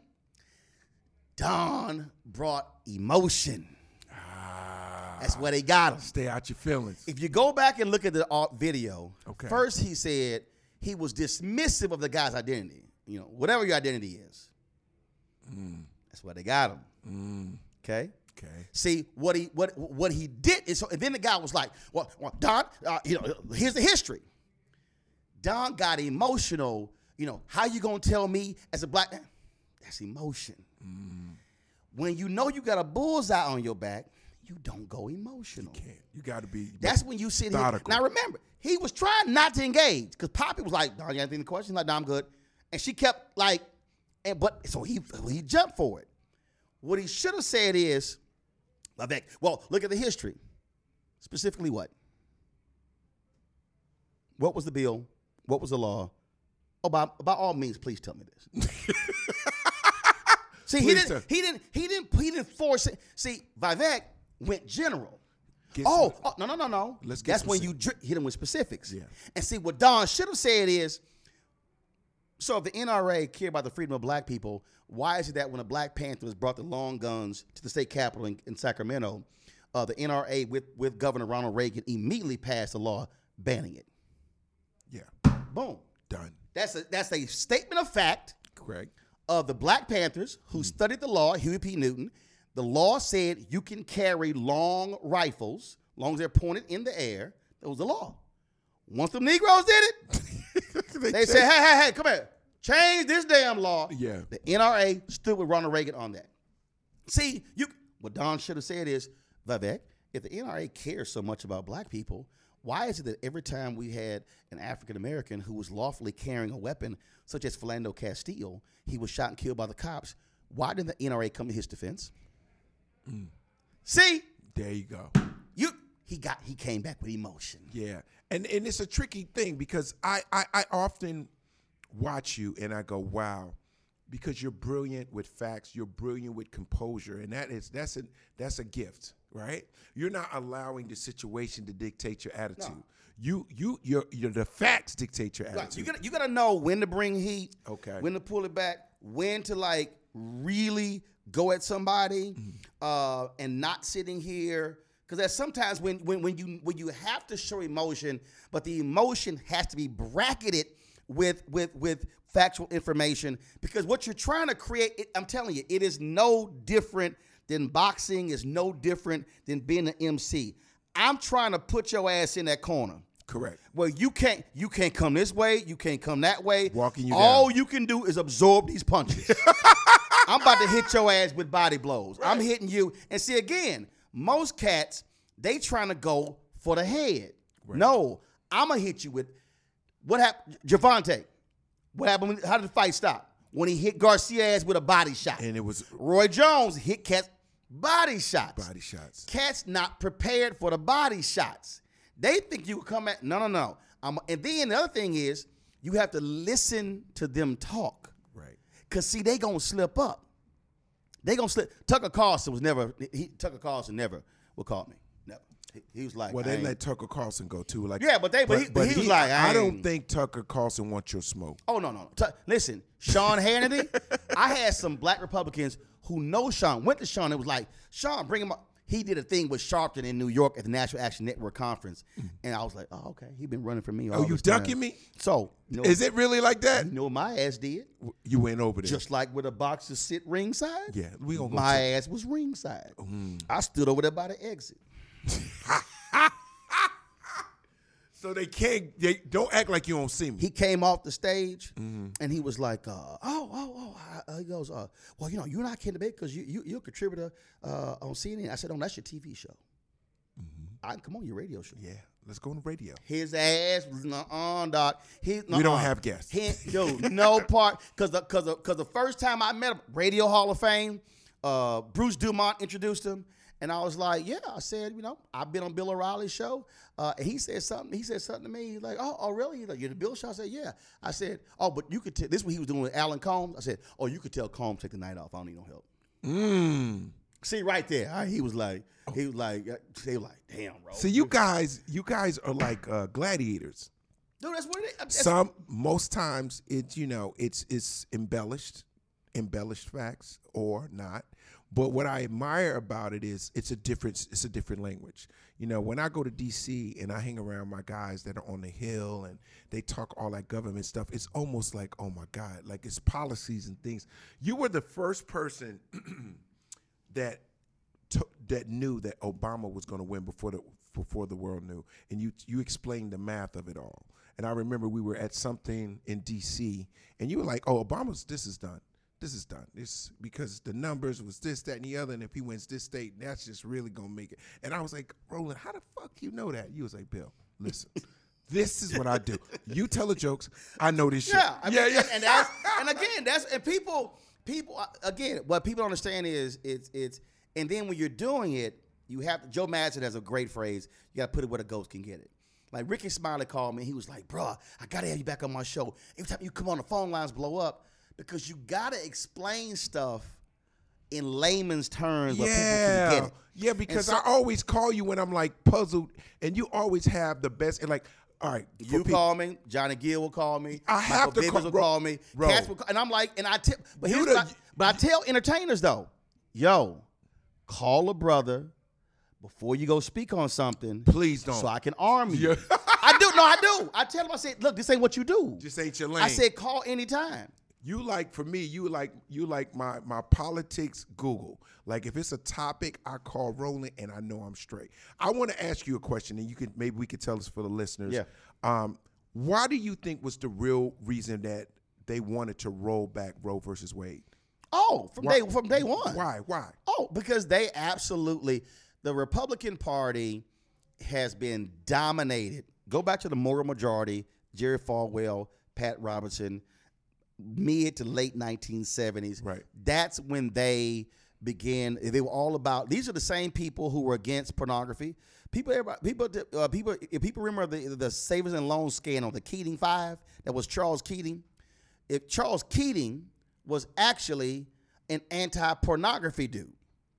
Don brought emotion. Ah, That's where they got him. Stay out your feelings. If you go back and look at the uh, video, okay. First he said he was dismissive of the guy's identity. You know, whatever your identity is. Mm. That's why they got him. Mm. Okay. Okay. See what he what what he did is, so, and then the guy was like, "Well, well Don, uh, you know, here's the history." Don got emotional. You know, how you gonna tell me as a black man? That's emotion. Mm. When you know you got a bullseye on your back, you don't go emotional. You can't. You got to be. That's when you sit methodical. here. Now remember, he was trying not to engage because Poppy was like, "Don, you got any questions?" Like, "No, I'm good," and she kept like, and but so he he jumped for it. What he should have said is, well, look at the history. Specifically, what? What was the bill? What was the law? Oh, by, by all means, please tell me this. See, he Please didn't, tell. he didn't, he didn't, he didn't force it. See, Vivek went general. Get Oh, some- oh, no, no, no, no. Let's get That's when specific. you dri- hit him with specifics. Yeah. And see, what Don should have said is, so if the N R A cared about the freedom of black people, why is it that when the Black Panthers brought the long guns to the state capitol in, in Sacramento, uh, the N R A with, with Governor Ronald Reagan immediately passed a law banning it? Yeah. Boom. Done. That's a, that's a statement of fact Correct. of the Black Panthers who studied the law, Huey P. Newton. The law said you can carry long rifles, as long as they're pointed in the air. That was the law. Once the Negroes did it, they they said, hey, hey, hey, come here. Change this damn law. Yeah. The N R A stood with Ronald Reagan on that. See, you what Don should have said is, Vivek, if the N R A cares so much about black people, why is it that every time we had an African-American who was lawfully carrying a weapon, such as Philando Castile, he was shot and killed by the cops, why didn't the N R A come to his defense? Mm. See? There you go. You he got he came back with emotion. Yeah. And and it's a tricky thing because I, I, I often watch you and I go, wow, because you're brilliant with facts, you're brilliant with composure, and that is that's a that's a gift, right? You're not allowing the situation to dictate your attitude. No. You you you're, you're the facts dictate your Right. attitude. You gotta you gotta know when to bring heat, Okay. when to pull it back, when to like really go at somebody, Mm-hmm. uh, and not sitting here. Because there's sometimes when when when you when you have to show emotion, but the emotion has to be bracketed with with with factual information. Because what you're trying to create, it, I'm telling you, it is no different than boxing. Is no different than being an M C. I'm trying to put your ass in that corner. Correct. Well, you can't you can't come this way, you can't come that way. Walking you All down. you can do is absorb these punches. I'm about to hit your ass with body blows. I'm hitting you. And see, again, most cats, they trying to go for the head. Right. No, I'm going to hit you with, what happened? Javante, what happened? When, how did the fight stop? When he hit Garcia ass with a body shot. And it was Roy Jones hit cats body shots. body shots. Cats not prepared for the body shots. They think you come at, no, no, no. Um, and then the other thing is, you have to listen to them talk. Right. Because, see, they going to slip up. They going to slip. Tucker Carlson was never, he, Tucker Carlson never would call me. Never. He, he was like, Well, I they ain't- let Tucker Carlson go too. Like, Yeah, but they- but he- but he was like, I I, don't ain't- think Tucker Carlson wants your smoke. Oh, no, no. T- listen, Sean Hannity, I had some black Republicans who know Sean, went to Sean and was like, Sean, bring him up. He did a thing with Sharpton in New York at the National Action Network conference. And I was like, oh, okay. He been running for me all Oh, you this time. ducking me? So, you know, Is it really like that? you know what my ass did? You went over there. Just like with a boxer sit ringside. Yeah, we gonna go My to- ass was ringside. I stood over there by the exit. So they can't. They don't act like you don't see me. He came off the stage and he was like, uh, "Oh, oh, oh!" Uh, he goes, uh, "Well, you know, you're not kidding debate because you, you you're a contributor uh, on C N N." I said, "Oh, that's your T V show. I can come on your radio show." yeah, Let's go on the radio. His ass was on, doc. He, We don't have guests. He, dude, no part. Because the, cause the, cause the first time I met him, Radio Hall of Fame, uh, Bruce Dumont introduced him. And I was like, yeah. I said, you know, I've been on Bill O'Reilly's show. Uh, and he said something. He said something to me. He's like, oh, oh, really? He's like, you're the Bill show? I said, yeah. I said, oh, but you could tell. This is what he was doing with Alan Combs. I said, oh, you could tell Combs take the night off. I don't need no help. Mm. See, right there. I, he was like, he was like, they were like, damn, bro. So you guys, you guys are like uh, gladiators. Dude, that's what it is. That's Some, most times, it's you know, it's it's embellished, embellished facts or not. But what I admire about it is it's a different, it's a different language. You know, when I go to D C and I hang around my guys that are on the Hill and they talk all that government stuff, it's almost like, oh my God, like it's policies and things. You were the first person that t- that knew that Obama was going to win before the before the world knew, and you you explained the math of it all. And I remember we were at something in D C and you were like, oh, Obama's this is done. This is done. This because the numbers was this, that, and the other, and if he wins this state, that's just really gonna make it. And I was like, Roland, how the fuck you know that? You was like, Bill, listen, this is what I do. You tell the jokes, I know this shit. Yeah, I mean, yeah, yeah. And, and that's and again, that's and people, people again, what people don't understand is it's it's and then when you're doing it, you have to. Joe Madsen has a great phrase. You got to put it where the ghost can get it. Like Ricky Smiley called me. He was like, "Bruh, I gotta have you back on my show. Every time you come on, the phone lines blow up." Because you gotta explain stuff in layman's terms where people can get it. Yeah, because so, I always call you when I'm like puzzled, and you always have the best. And like, all right, you people, call me, Johnny Gill will call me, I Michael have to Biggers call, will bro, call me, bro. Cats will call, and I'm like, and I tell, but You here's the- what I, but I tell entertainers though, yo, call a brother before you go speak on something. Please don't. So I can arm you. Yeah. I do, no, I do. I tell them, I said, look, this ain't what you do. Just ain't your lane. I said, call anytime. You like for me, you like you like my my politics Google. Like if it's a topic, I call Roland and I know I'm straight. I want to ask you a question, and you can maybe we could tell us for the listeners. Yeah. Um, why do you think was the real reason that they wanted to roll back Roe versus Wade? Oh, from Why- day from day one. Why? Why? Oh, because they absolutely, the Republican Party has been dominated. Go back to the moral majority, Jerry Falwell, Pat Robertson, mid to late nineteen seventies. Right. That's when they began. They were all about. These are the same people who were against pornography. People, everybody, people, uh, people. If people remember the the Savings and Loan scandal, the Keating Five, that was Charles Keating. If Charles Keating was actually an anti-pornography dude,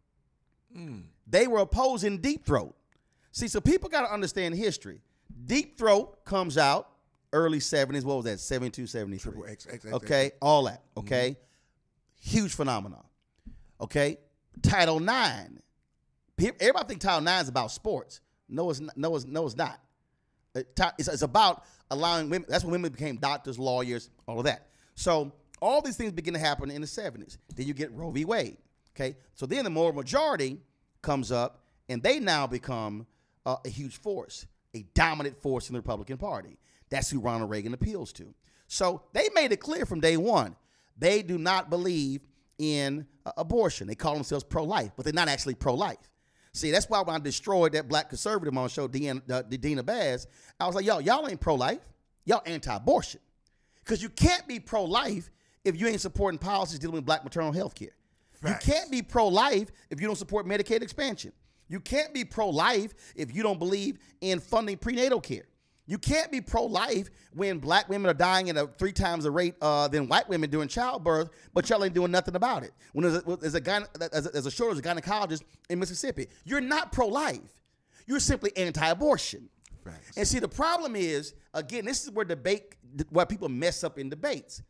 mm. they were opposing Deep Throat. See, so people got to understand history. Deep Throat comes out early seventies. What was that? seventy-two, seventy-three. Triple X, X, X, okay, X. all that. Okay, mm-hmm. Huge phenomenon. Okay, Title nine. Everybody think Title nine is about sports. No, it's not. No, it's, no, it's not. It's, it's about allowing women. That's when women became doctors, lawyers, all of that. So all these things begin to happen in the seventies. Then you get Roe v. Wade. Okay, so then the moral majority comes up, and they now become uh, a huge force, a dominant force in the Republican Party. That's who Ronald Reagan appeals to. So they made it clear from day one, they do not believe in uh, abortion. They call themselves pro-life, but they're not actually pro-life. See, that's why when I destroyed that black conservative on the show, Deanna, uh, Dina Baz, I was like, yo, y'all ain't pro-life. Y'all anti-abortion. Because you can't be pro-life if you ain't supporting policies dealing with black maternal health care. Facts. You can't be pro-life if you don't support Medicaid expansion. You can't be pro-life if you don't believe in funding prenatal care. You can't be pro-life when black women are dying at a three times the rate uh, than white women during childbirth, but y'all ain't doing nothing about it. When there's a, there's a, gyne, there's a, there's a shortage of gynecologists in Mississippi, you're not pro-life. You're simply anti-abortion. Facts. And see, the problem is, again, this is where debate, where people mess up in debates.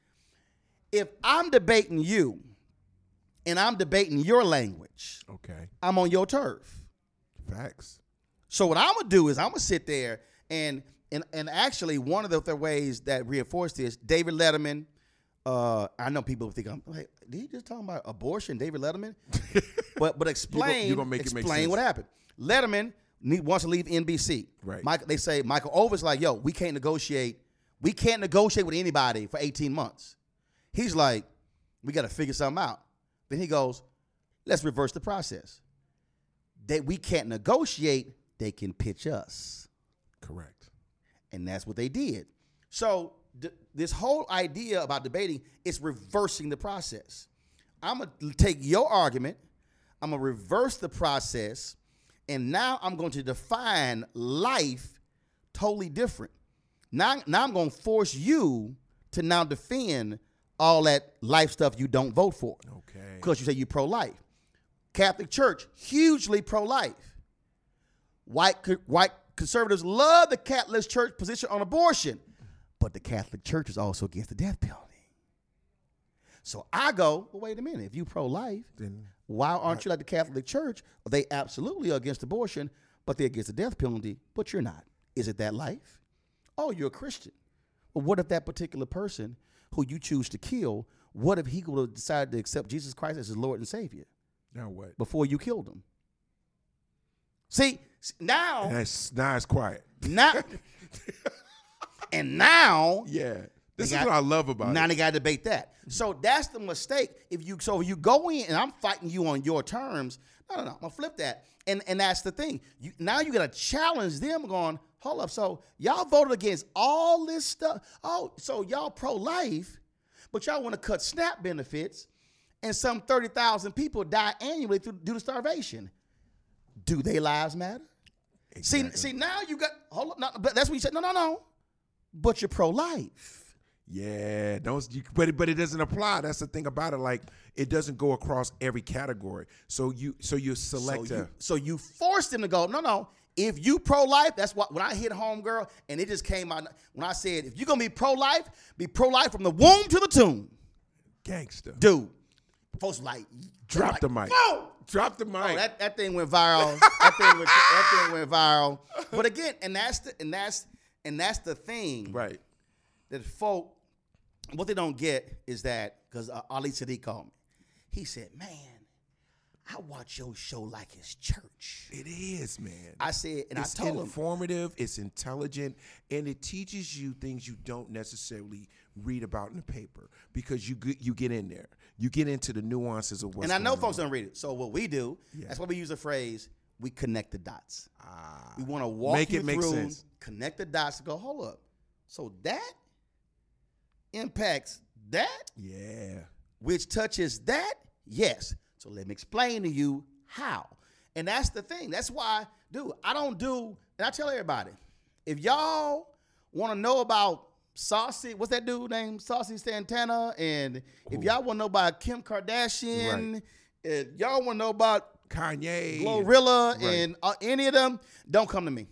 If I'm debating you and I'm debating your language, Okay. I'm on your turf. Facts. So what I'm gonna do is I'm gonna sit there and and and actually one of the, the ways that reinforce this, David Letterman. Uh, I know people think I'm like, did he just talking about abortion, David Letterman? but but explain you gonna make it make explain sense. what happened. Letterman need, wants to leave N B C. Right. Michael, they say Michael Over's like, yo, we can't negotiate. We can't negotiate with anybody for eighteen months. He's like, we got to figure something out. Then he goes, let's reverse the process. That we can't negotiate, they can pitch us. Correct. And that's what they did. So th- this whole idea about debating is reversing the process. I'm going to take your argument, I'm going to reverse the process, and now I'm going to define life totally different. Now, now I'm going to force you to now defend all that life stuff you don't vote for. Okay. Because you say you're pro-life. Catholic Church, hugely pro-life. White, white conservatives love the Catholic Church position on abortion, but the Catholic Church is also against the death penalty. So I go, well, wait a minute. If you pro-life, then why aren't you like the Catholic Church? They absolutely are against abortion, but they're against the death penalty, but you're not. Is it that life? Oh, you're a Christian. Well, what if that particular person who you choose to kill, what if he would have decided to accept Jesus Christ as his Lord and Savior? Now what? Before you killed him. See, now. And that's, now it's quiet. Now. And now. Yeah. This is got, what I love about now it. Now they got to debate that. So that's the mistake. If you so if you go in and I'm fighting you on your terms, no, no, no, I'm gonna flip that. And and that's the thing. You now you gotta challenge them going, hold up. So y'all voted against all this stuff. Oh, so y'all pro-life, but y'all want to cut SNAP benefits, and some thirty thousand people die annually through, due to starvation. Do their lives matter? Exactly. See, see now you got hold up. No, but that's what you said. No, no, no. But you're pro-life. Yeah, don't. You, but it, but it doesn't apply. That's the thing about it. Like it doesn't go across every category. So you so you select. So a, you, so you force them to go. No, no. If you pro-life, that's what when I hit home, girl, and it just came out when I said, if you're gonna be pro-life, be pro-life from the womb to the tomb. Gangster, dude. Folks like drop like, the mic. Whoa! Drop the mic. Oh, that, that thing went viral. that thing went that thing went viral. But again, and that's the and that's and that's the thing, right? That folk. What they don't get is that, because uh, Ali Sadiq called me. He said, man, I watch your show like it's church. It is, man. I said, and it's I told him. It's informative, it's intelligent, and it teaches you things you don't necessarily read about in the paper because you get, you get in there. You get into the nuances of what's And I know going folks on. don't read it. So what we do, yeah. that's why we use the phrase, we connect the dots. Ah, we want to walk make you it make through, sense. Connect the dots and go, hold up. So that impacts that, yeah, which touches that, yes. So let me explain to you how. And that's the thing. That's why, dude, I don't do, and I tell everybody, if y'all want to know about Saucy, what's that dude named Saucy Santana? And Ooh. If y'all want to know about Kim Kardashian, right. and y'all want to know about Kanye, Glorilla, right. and uh, any of them, don't come to me.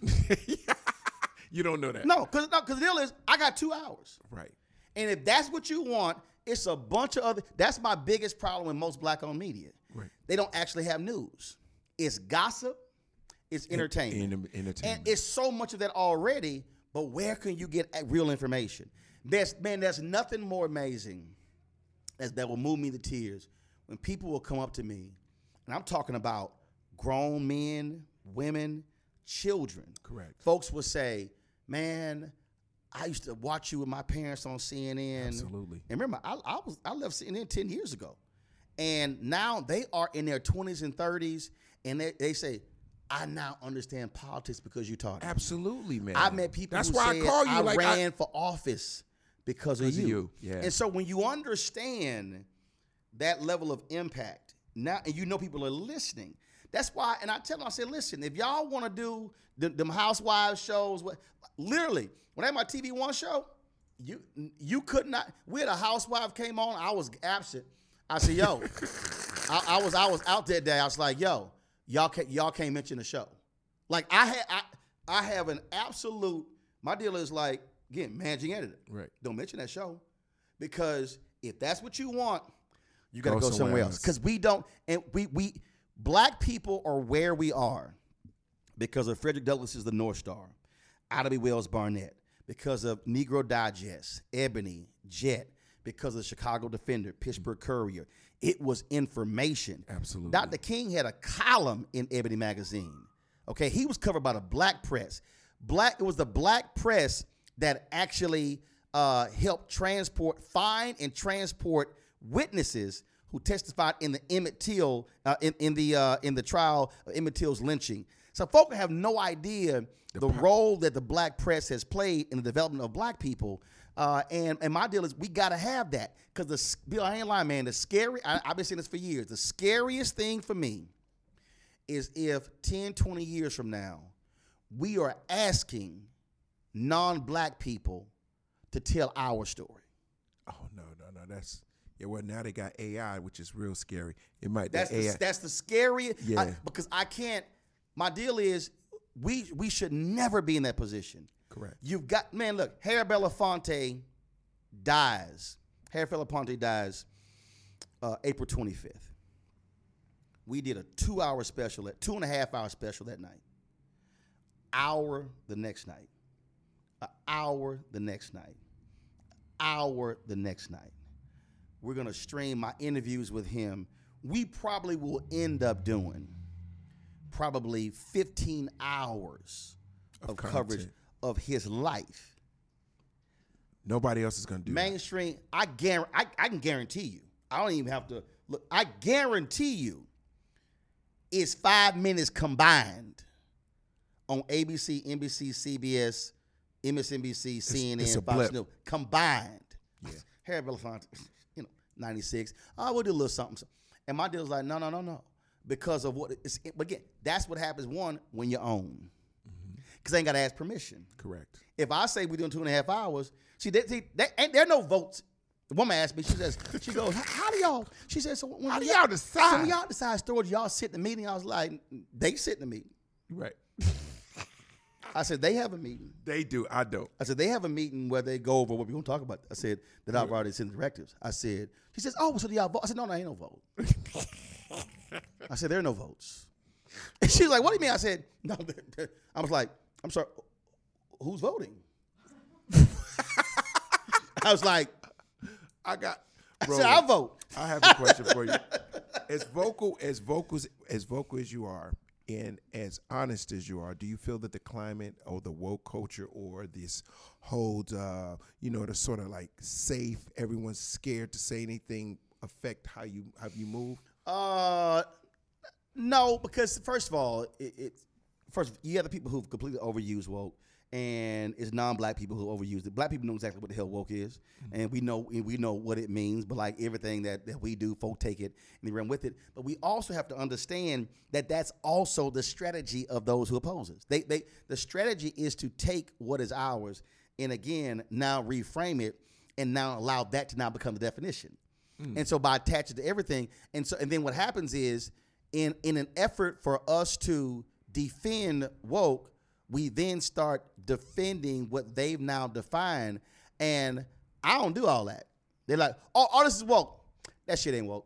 You don't know that. No, because no, the deal is, I got two hours. Right. And if that's what you want, it's a bunch of other. That's my biggest problem with most black-owned media. Right. They don't actually have news. It's gossip. It's entertainment. In, in, entertainment. And it's so much of that already. But where can you get real information? There's man, there's nothing more amazing as that will move me to tears when people will come up to me, and I'm talking about grown men, women, children. Correct. Folks will say, "Man, I used to watch you with my parents on C N N." Absolutely. And remember, I, I was I left C N N ten years ago. And now they are in their twenties and thirties, and they, they say, I now understand politics because you taught me. Absolutely, man. I met people That's who why said, I call you. I like ran I, for office because, because of you. Of you. Yeah. And so when you understand that level of impact, now and you know people are listening, that's why, and I tell them, I say, listen, if y'all want to do the, them housewives shows, what, literally, when I had my T V One show, you you could not, we had a housewife came on, I was absent. I said, yo, I, I was I was out that day. I was like, yo, y'all can't y'all can't mention the show. Like I had I I have an absolute, my deal is like, again, managing editor. Right. Don't mention that show. Because if that's what you want, you gotta go go somewhere, somewhere else. else. Because we don't, and we we black people are where we are because of Frederick Douglass's The North Star, Ida B. Wells Barnett, because of Negro Digest, Ebony, Jet, because of the Chicago Defender, Pittsburgh Courier. It was information. Absolutely. Doctor King had a column in Ebony magazine. Okay, he was covered by the black press. Black, it was the black press that actually uh, helped transport, find and transport witnesses who testified in the Emmett Till uh, in, in the uh, in the trial of Emmett Till's lynching. So folk have no idea the, the role that the black press has played in the development of black people. Uh, and, and my deal is we got to have that. Because, the Bill, I ain't lying, man, the scary, I, I've been saying this for years, the scariest thing for me is if ten, twenty years from now, we are asking non-black people to tell our story. Oh, no, no, no. That's, yeah, well, now they got A I, which is real scary. It might, That's, the, the, that's the scariest, Yeah. I, because I can't, my deal is we we should never be in that position. Correct. You've got, man, look, Harry Belafonte dies. Harry Belafonte dies uh, April twenty-fifth. We did a two-hour special, that two and a half hour special that night. Hour the next night. An hour the next night. Hour the next night. We're going to stream my interviews with him. We probably will end up doing probably fifteen hours of, Of coverage content. of his life. Nobody else is going to do that. Mainstream, I, guarantee, I, I can guarantee you. I don't even have to look. I guarantee you it's five minutes combined on A B C, N B C, C B S, M S N B C, C N N, it's a Fox blip. News combined. Yeah. Harry Belafonte, you know, ninety-six. Oh, we'll do a little something. And my deal's like, no, no, no, no. Because of what it's, but again, that's what happens, one, when you own. Because I ain't got to ask permission. Correct. If I say we're doing two and a half hours, see, they, see they, ain't, there are no votes. The woman asked me, she says, she goes, how, how do y'all, she says, so when How do y'all y'all decide? So when y'all decide storage, y'all sit in the meeting? I was like, they sit in the meeting. Right. I said, they have a meeting. They do. I don't. I said, they have a meeting where they go over what we're going to talk about. I said, that I've already sent directives. I said, she says, oh, so do y'all vote? I said, no, no, ain't no vote. I said, there are no votes. And she was like, what do you mean? I said, no, there- there- I was like, I'm sorry, who's voting? I was like, I got. I Bro, said, I vote. I have a question for you. As vocal as vocal as vocal as you are, and as honest as you are, do you feel that the climate or the woke culture or this whole, uh, you know, the sort of like safe, everyone's scared to say anything, affect how you how you move? Uh, no, because first of all, it, it first you have the people who've completely overused woke, and it's non-black people who overuse it. Black people know exactly what the hell woke is, mm-hmm. and we know we know what it means. But like everything that, that we do, folk take it and they run with it. But we also have to understand that that's also the strategy of those who oppose us. They they the strategy is to take what is ours and again now reframe it and now allow that to now become the definition. Mm. And so by attaching to everything, and so and then what happens is in in an effort for us to defend woke, we then start defending what they've now defined. And I don't do all that. They're like, oh, oh this is woke. That shit ain't woke.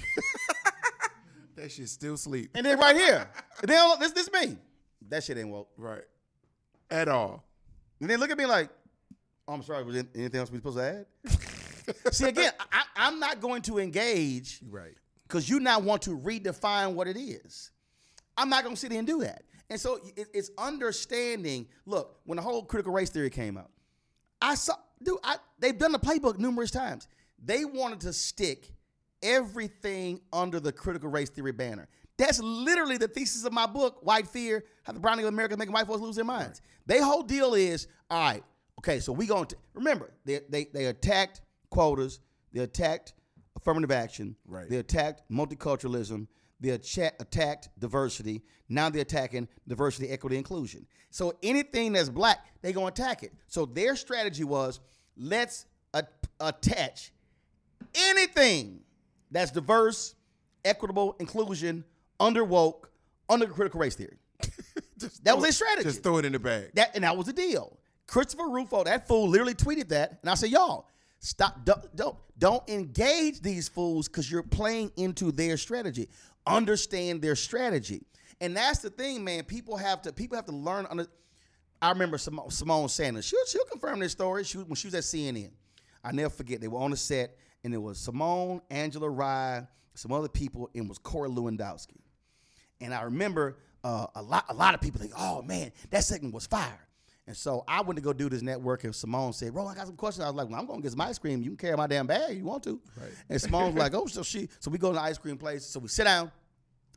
That shit still sleep. And then right here, and then this this me. That shit ain't woke. Right. At all. And then look at me like, oh, I'm sorry, was there anything else we supposed to add? See, again, I, I'm not going to engage Right. because you now want to redefine what it is. I'm not going to sit here and do that. And so it, it's understanding, look, when the whole critical race theory came out, I saw, dude, I, they've done the playbook numerous times. They wanted to stick everything under the critical race theory banner. That's literally the thesis of my book, White Fear, How the Browning of America is Making White Folks Lose Their Minds. Right. Their whole deal is, all right, okay, so we going to, remember, they, they, they attacked quotas, they attacked affirmative action, right. They attacked multiculturalism, they acha- attacked diversity, now they're attacking diversity, equity, inclusion. So anything that's black, they're going to attack it. So their strategy was, let's a- attach anything that's diverse, equitable, inclusion, under woke, under critical race theory. That was their strategy. Just throw it in the bag. That, and that was the deal. Christopher Rufo, that fool, literally tweeted that. And I said, y'all, stop. Don't, don't, don't engage these fools because you're playing into their strategy. Understand their strategy. And that's the thing, man. People have to people have to learn. Under, I remember Simone, Simone Sanders. She'll, she'll confirm this story. She, when she was at C N N. I never forget. They were on the set, and it was Simone, Angela Rye, some other people, and it was Corey Lewandowski. And I remember uh, a lot a lot of people think, oh, man, that segment was fire. And so I went to go do this network, and Simone said, bro, I got some questions. I was like, well, I'm going to get some ice cream. You can carry my damn bag if you want to. Right. And Simone was like, oh, so she, so we go to the ice cream place. So we sit down,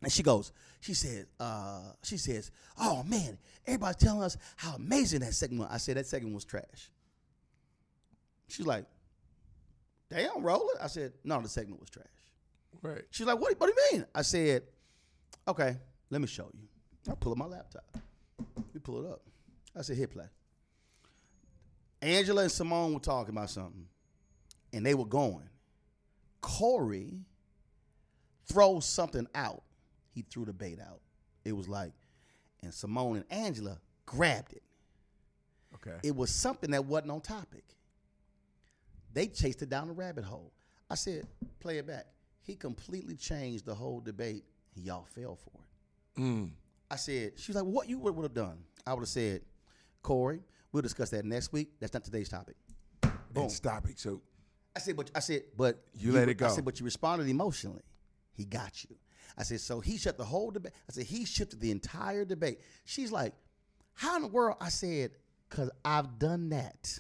And she goes, she said, uh, she says, oh man, everybody's telling us how amazing that segment was. I said, that segment was trash. She's like, damn, roll it. I said, no, the segment was trash. Right. She's like, what, what do you mean? I said, okay, let me show you. I pull up my laptop. We pull it up. I said, hit play. Angela and Simone were talking about something, and they were going. Corey throws something out. He threw the bait out. It was like, and Simone and Angela grabbed it. Okay. It was something that wasn't on topic. They chased it down the rabbit hole. I said, play it back. He completely changed the whole debate. Y'all fell for it. Mm. I said, she was like, what you would have done? I would have said, Corey, we'll discuss that next week. That's not today's topic. Boom. And stop it. So I said, but I said, but You let it go. I said, but you responded emotionally. He got you. I said, so he shut the whole debate. I said, he shifted the entire debate. She's like, how in the world? I said, because I've done that.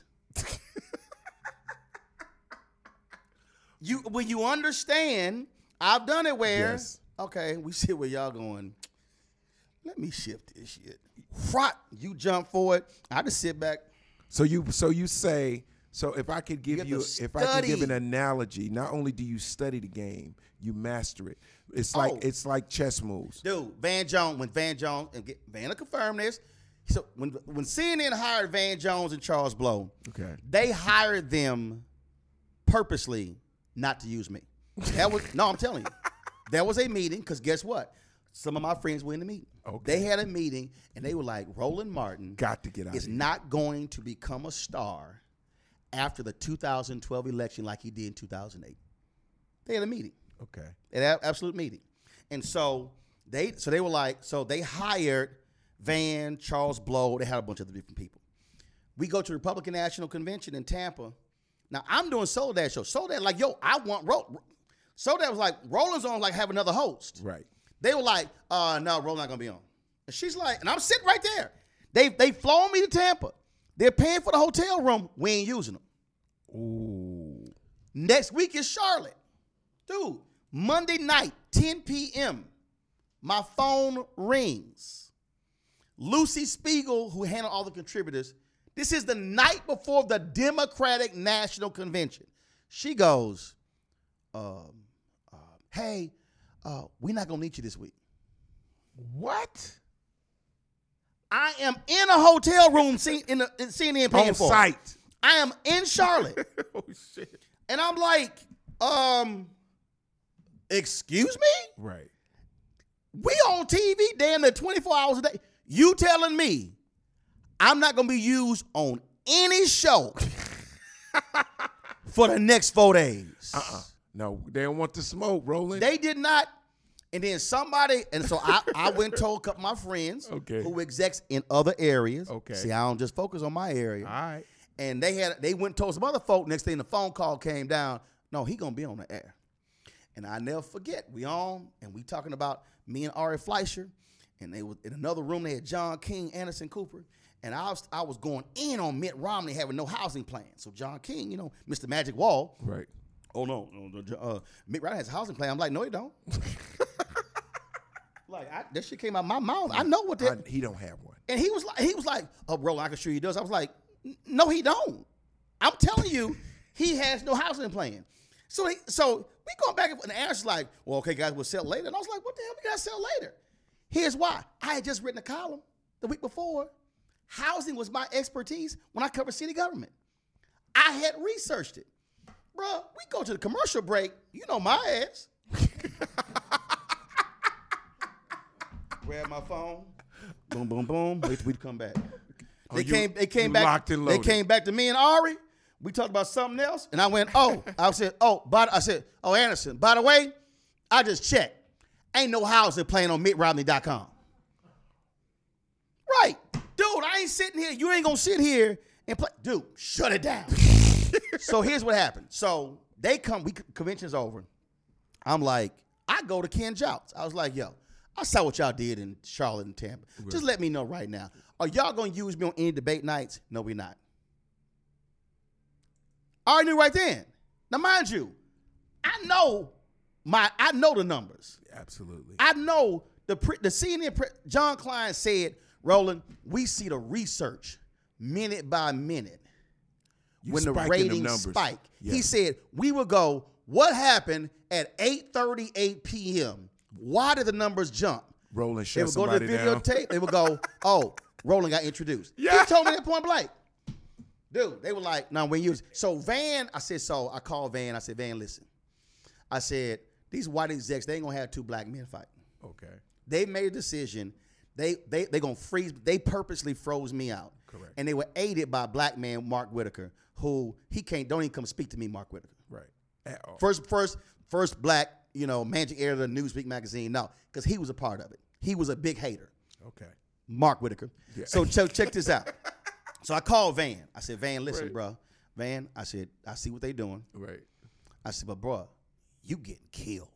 you when you understand, I've done it where, Yes. okay, we see where y'all going. Let me shift this shit. Frot, you jump forward. I just sit back. So you so you say so if I could give have you, to if I could give an study. analogy, not only do you study the game, you master it. It's like Oh. it's like chess moves. Dude, Van Jones, when Van Jones, and get, Van to confirm this, so when when C N N hired Van Jones and Charles Blow, Okay. they hired them purposely not to use me. That was no, I'm telling you, there was a meeting because guess what? Some of my friends were in the meeting. Okay. They had a meeting and they were like, Roland Martin Got to get out is of here. not going to become a star after the two thousand twelve election like he did in two thousand eight. They had a meeting. Okay. An a- absolute meeting. And so they so they were like, so they hired Van, Charles Blow, they had a bunch of other different people. We go to the Republican National Convention in Tampa. Now I'm doing Soledad show. Soledad like, yo, I want Ro Soledad was like, Roland's on like have another host. Right. They were like, uh, no, Roland's not gonna be on. And she's like, and I'm sitting right there. They they flown me to Tampa. They're paying for the hotel room. We ain't using them. Ooh. Next week is Charlotte. Dude, Monday night, ten p.m., my phone rings. Lucy Spiegel, who handled all the contributors, this is the night before the Democratic National Convention. She goes, um, uh, hey, uh, we're not going to need you this week. What? I am in a hotel room see, in the in C N N paying On for. site. I am in Charlotte. Oh shit. And I'm like, um, excuse me? Right. We on T V damn near twenty-four hours a day. You telling me I'm not going to be used on any show for the next four days? Uh-uh. No, they don't want the smoke, Roland. They did not. And then somebody, and so I, I went and told a couple of my friends Okay. who execs in other areas. Okay. See, I don't just focus on my area. All right. And they had they went and told some other folk. Next thing the phone call came down. No, he gonna be on the air. And I never forget. We on and we talking about me and Ari Fleischer, and they was in another room. They had John King, Anderson Cooper, and I was I was going in on Mitt Romney having no housing plan. So John King, you know, Mister Magic Wall. Right. Oh no, no, no uh, Mitt Romney has a housing plan. I'm like, no, he don't. Like I, that shit came out my mouth. I know what that. I, he don't have one. And he was like, he was like, oh, bro, I can sure he does. I was like, no, he don't. I'm telling you, he has no housing plan. So, he, so we going back and forth, and Aaron's like, well, okay, guys, we'll sell later. And I was like, what the hell we got to sell later? Here's why. I had just written a column the week before. Housing was my expertise when I covered city government. I had researched it. Bro, we go to the commercial break. You know my ass. Grab my phone. Boom, boom, boom. Wait till we come back. Oh, They you- came. They came you back. locked and They loaded. came back to me and Ari. We talked about something else, and I went, "Oh," I said, "Oh," but I said, "Oh, Anderson. By the way, I just checked. Ain't no housing plan on Mitt Romney dot com." Right, dude. I ain't sitting here. You ain't gonna sit here and play, dude. Shut it down. So here's what happened. So they come. We convention's over. I'm like, I go to Ken Jouts. I was like, yo, I saw what y'all did in Charlotte and Tampa. Just let me know right now. Are y'all gonna use me on any debate nights? No, we're not. I already knew right then. Now, mind you, I know my I know the numbers. Absolutely. I know the pre, the C N N. Pre, John Klein said, Roland, we see the research minute by minute You when the spiking them ratings numbers. spike. Yeah. He said we would go. What happened at eight thirty-eight p.m.? Why did the numbers jump? Roland They shut would go to the somebody down. videotape. They would go, oh, Roland got introduced. Yeah. He told me that point blank. Dude, they were like, no, when you so Van, I said, so I called Van. I said, Van, listen. I said, these white execs, they ain't gonna have two black men fighting. Okay. They made a decision. They they they gonna freeze. They purposely froze me out. Correct. And they were aided by a black man, Mark Whitaker, who he can't don't even come speak to me, Mark Whitaker. Right. At all. First, first, first black, you know, managing editor of Newsweek magazine. No, because he was a part of it. He was a big hater. Okay. Mark Whitaker. Yeah. So check, check this out. So I called Van. I said, Van, listen, Right. bro. Van, I said, I see what they doing. Right. I said, but bro, you getting killed.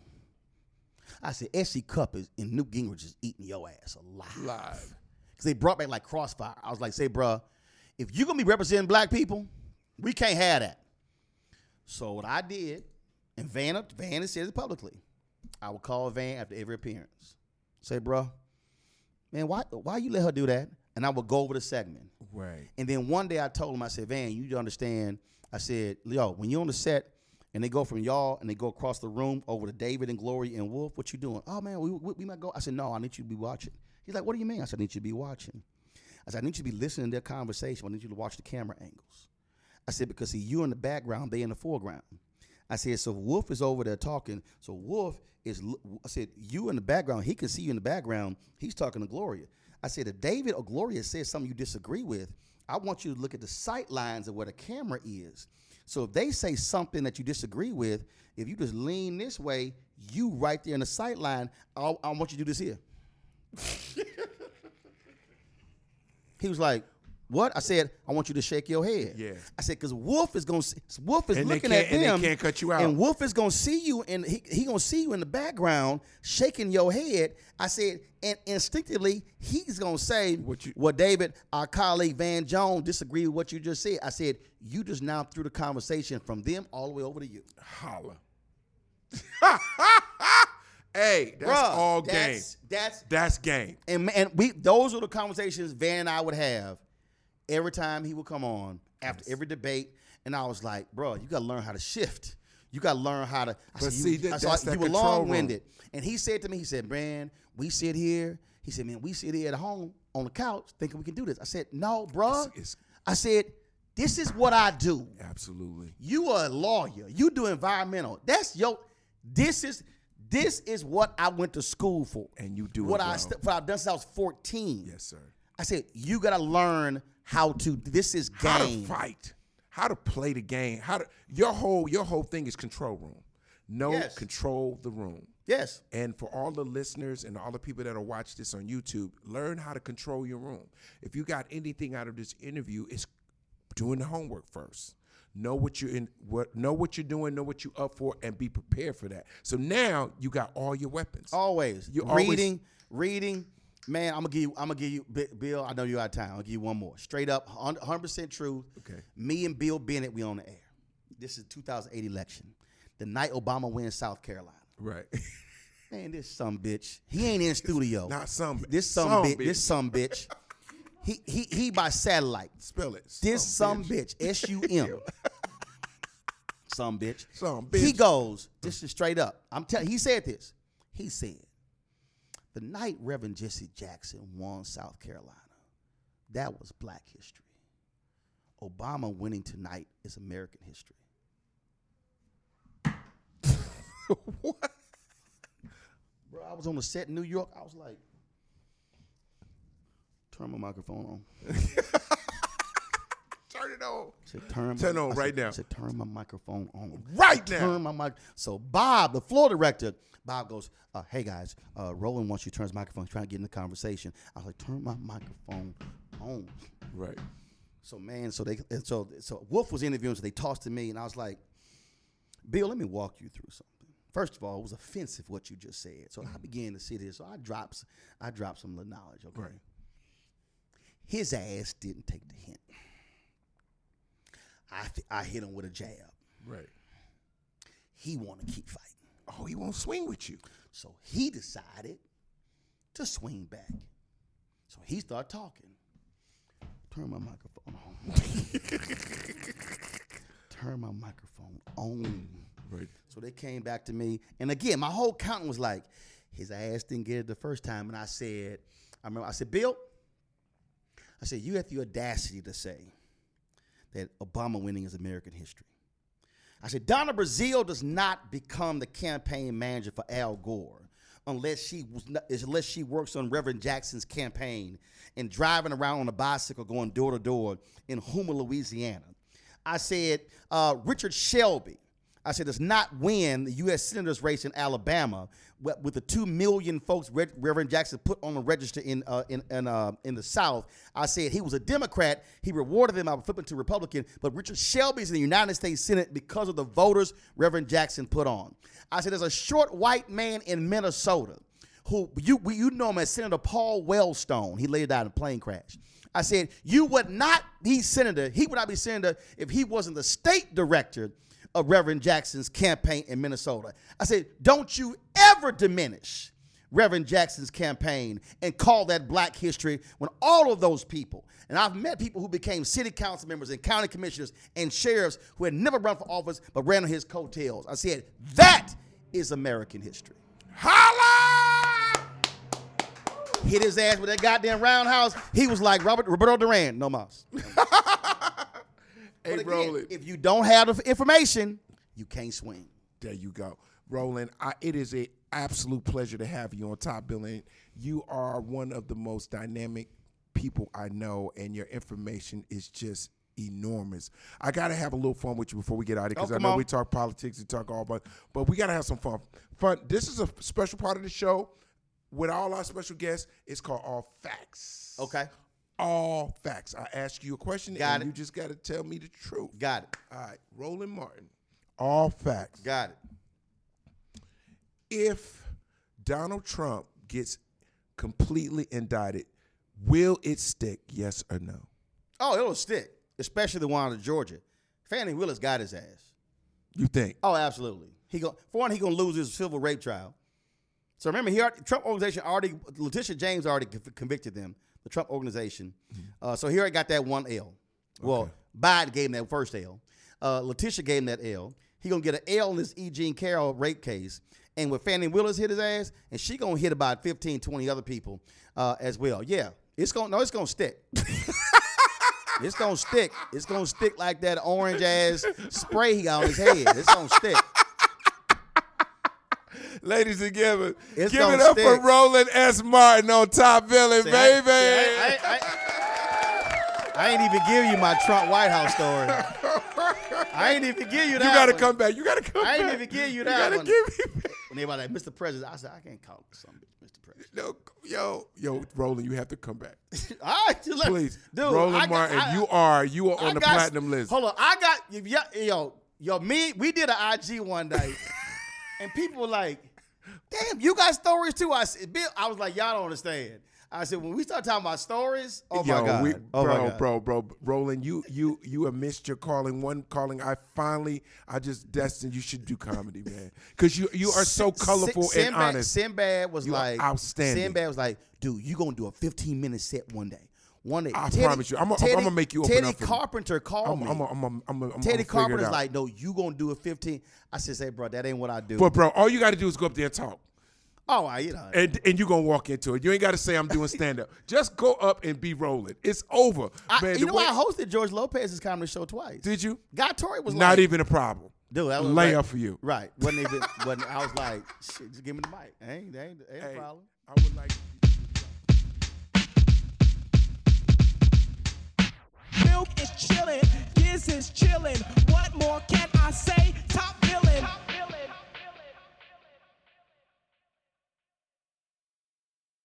I said, S C Cup is and Newt Gingrich is eating your ass alive. Live. Because they brought back like Crossfire. I was like, say, bro, if you're going to be representing black people, we can't have that. So what I did, and Van, Van has said it publicly, I would call Van after every appearance. Say, bro, man, why why you let her do that? And I would go over the segment. Right. And then one day I told him, I said, Van, you understand, I said, yo, when you're on the set and they go from y'all and they go across the room over to David and Gloria and Wolf, what you doing? Oh, man, we, we, we might go. I said, no, I need you to be watching. He's like, what do you mean? I said, I need you to be watching. I said, I need you to be listening to their conversation. I need you to watch the camera angles. I said, because see, you in the background, they in the foreground. I said, so Wolf is over there talking. So Wolf is, I said, you in the background, he can see you in the background. He's talking to Gloria. I said, if David or Gloria says something you disagree with, I want you to look at the sight lines of where the camera is. So if they say something that you disagree with, if you just lean this way, you right there in the sight line, I, I want you to do this here. He was like, what? I said, I want you to shake your head. Yeah. I said, because Wolf is going to, Wolf is And they looking at can't- and them. they can't cut you out. And Wolf is going to see you, and he, he going to see you in the background shaking your head. I said, and instinctively, he's going to say, What you- well, David, our colleague Van Jones disagreed with what you just said. I said, you just now threw the conversation from them all the way over to you. Holla. Hey, that's Bruh, all game. that's, That's, That's game. and, and we, those are the conversations Van and I would have every time he would come on after every debate. And I was like, bro, you got to learn how to shift. You got to learn how to. I But said, see, you, that- I said, that's you that were control room. long-winded. And he said to me, he said, man, we sit here. He said, man, we sit here at home on the couch thinking we can do this. I said, no, bro. It's- it's- I said, this is what I do. Absolutely. You are a lawyer. You do environmental. That's your. This is this is what I went to school for. And you do it what I well. st- what I've done since I was fourteen. Yes, sir. I said you got to learn how to. This is game. How to fight. How to play the game. How to your whole your whole thing is control room. No, Yes. control the room. Yes. And for all the listeners and all the people that will watch this on YouTube, learn how to control your room. If you got anything out of this interview, it's doing the homework first. Know what you're in, what know what you're doing, know what you're up for, and be prepared for that. So now you got all your weapons. Always. You always- reading, reading. Man, I'm gonna give you. I'm gonna give you, Bi- Bill. I know you're out of town. I'll give you one more. Straight up, one hundred percent truth. Okay. Me and Bill Bennett, we on the air. This is two thousand eight election, the night Obama wins South Carolina. Right. Man, this some bitch. He ain't in studio. Not some. This some, some bitch. This some bitch. He he he by satellite. Spell it. This some bitch. S U M. Some bitch. Some He bitch. goes. This is straight up. I'm telling. He said this. He said, the night Reverend Jesse Jackson won South Carolina, that was Black history. Obama winning tonight is American history. What? Bro, I was on the set in New York. I was like, turn my microphone on. Turn it on. I said, turn, Turn my, on I right said, now. I said, turn my microphone on. Right now. Turn my mic. So Bob, the floor director, Bob goes, uh, hey guys, uh, Roland wants you to turn his microphone. He's trying to get in the conversation. I was like, turn my microphone on. Right. So man, so they, and so so Wolf was interviewing, so they tossed to me, and I was like, Bill, let me walk you through something. First of all, it was offensive what you just said. So I began to see this. So I dropped, I dropped some little knowledge. Okay. Right. His ass didn't take the hint. I I hit him with a jab. Right. He want to keep fighting. Oh, he won't swing with you. So he decided to swing back. So he started talking. Turn my microphone on. Turn my microphone on. Right. So they came back to me. And again, my whole counting was like, his ass didn't get it the first time. And I said, I remember, I said, Bill, I said, you have the audacity to say that Obama winning is American history. I said, Donna Brazile does not become the campaign manager for Al Gore unless she was not, unless she works on Reverend Jackson's campaign and driving around on a bicycle going door to door in Houma, Louisiana. I said, uh, Richard Shelby, I said, does not win the U S Senator's race in Alabama with, with the two million folks Re Reverend Jackson put on the register in uh, in in, uh, in the South. I said he was a Democrat. He rewarded them by flipping to Republican. But Richard Shelby's in the United States Senate because of the voters Reverend Jackson put on. I said there's a short white man in Minnesota who you you know him as Senator Paul Wellstone. He laid out in a plane crash. I said you would not be senator. He would not be senator if he wasn't the state director of Reverend Jackson's campaign in Minnesota. I said, don't you ever diminish Reverend Jackson's campaign and call that black history when all of those people, and I've met people who became city council members and county commissioners and sheriffs who had never run for office but ran on his coattails. I said, that is American history. Holla! Hit his ass with that goddamn roundhouse. He was like Robert Roberto Duran, no mas. Hey, But again, Roland. if you don't have the information, you can't swing. There you go. Roland, I, it is an absolute pleasure to have you on Top Billing. You are one of the most dynamic people I know, and your information is just enormous. I got to have a little fun with you before we get out of here, because Oh, I come know on. we talk politics and talk all, but, but we got to have some fun. Fun. This is a special part of the show with all our special guests. It's called All Facts. Okay. All Facts. I ask you a question, Got and it. you just got to tell me the truth. Got it. All right, Roland Martin. All Facts. Got it. If Donald Trump gets completely indicted, will it stick, yes or no? Oh, it'll stick, especially the one out of Georgia. Fannie Willis got his ass. You think? Oh, absolutely. He go for one, he gonna lose his civil rape trial. So remember, he already, Trump organization already, Letitia James already conv- convicted them, the Trump organization. Uh, so he already got that one L. Well, Okay. Biden gave him that first L. Uh, Letitia gave him that L. He gonna get an L in this E. Jean Carroll rape case. And with Fannie Willis hit his ass, and she gonna hit about fifteen, twenty other people uh, as well. Yeah, it's gonna no, it's gonna stick. It's gonna stick. It's gonna stick like that orange ass spray he got on his head. It's gonna stick. Ladies and gentlemen, It's give it gonna up stick. for Roland S. Martin on Top Billing, See, baby. I, see, I, I, I, I ain't even give you my Trump White House story. I ain't even give you that. you got to one. come back. You got to come I back. ain't even give you You that got to one. give me back. When they were like, Mister President, I said, I can't call it something, Mister President. No, yo, yo, Roland, you have to come back. All right, just let- Please. dude. Roland I got- Martin, I- you are you are I on the got- platinum list. Hold on, I got yo, yo, yo. Me, we did an I G one day, and people were like, "Damn, you got stories too." I said, "Bill," I was like, "Y'all don't understand." I said, "When we start talking about stories, oh Yo, my god, we, oh bro, my god. bro, bro, Roland, you you you have missed your calling. One calling, I finally, I just destined. You should do comedy, man, because you you are so Sin- colorful Sin- and Sinbad, honest. Sinbad was You are like outstanding. Sinbad was like, dude, you gonna do a fifteen minute set one day. One day, I promise you. I'm a- I'm Teddy, gonna make you open Teddy up for me. Carpenter called I'm, me. I'm, a, I'm, a, I'm, a, I'm, a, Teddy I'm Carpenter's out. like, no, you gonna do a fifteen. I said, say, bro, that ain't what I do. But bro, all you got to do is go up there and talk, oh, I, you know, and and you gonna walk into it. You ain't got to say I'm doing stand up. Just go up and be rolling. It's over, I, man. you the know, way- I hosted George Lopez's comedy show twice. Did you? Guy Torrey was Not like, even a problem. dude, that was Layup like, for you. right? Wasn't even. wasn't, I was like, shit, just give me the mic. Ain't, ain't, ain't Hey, a problem. I would like. Milk is chillin', Giz is chillin'. What more can I say?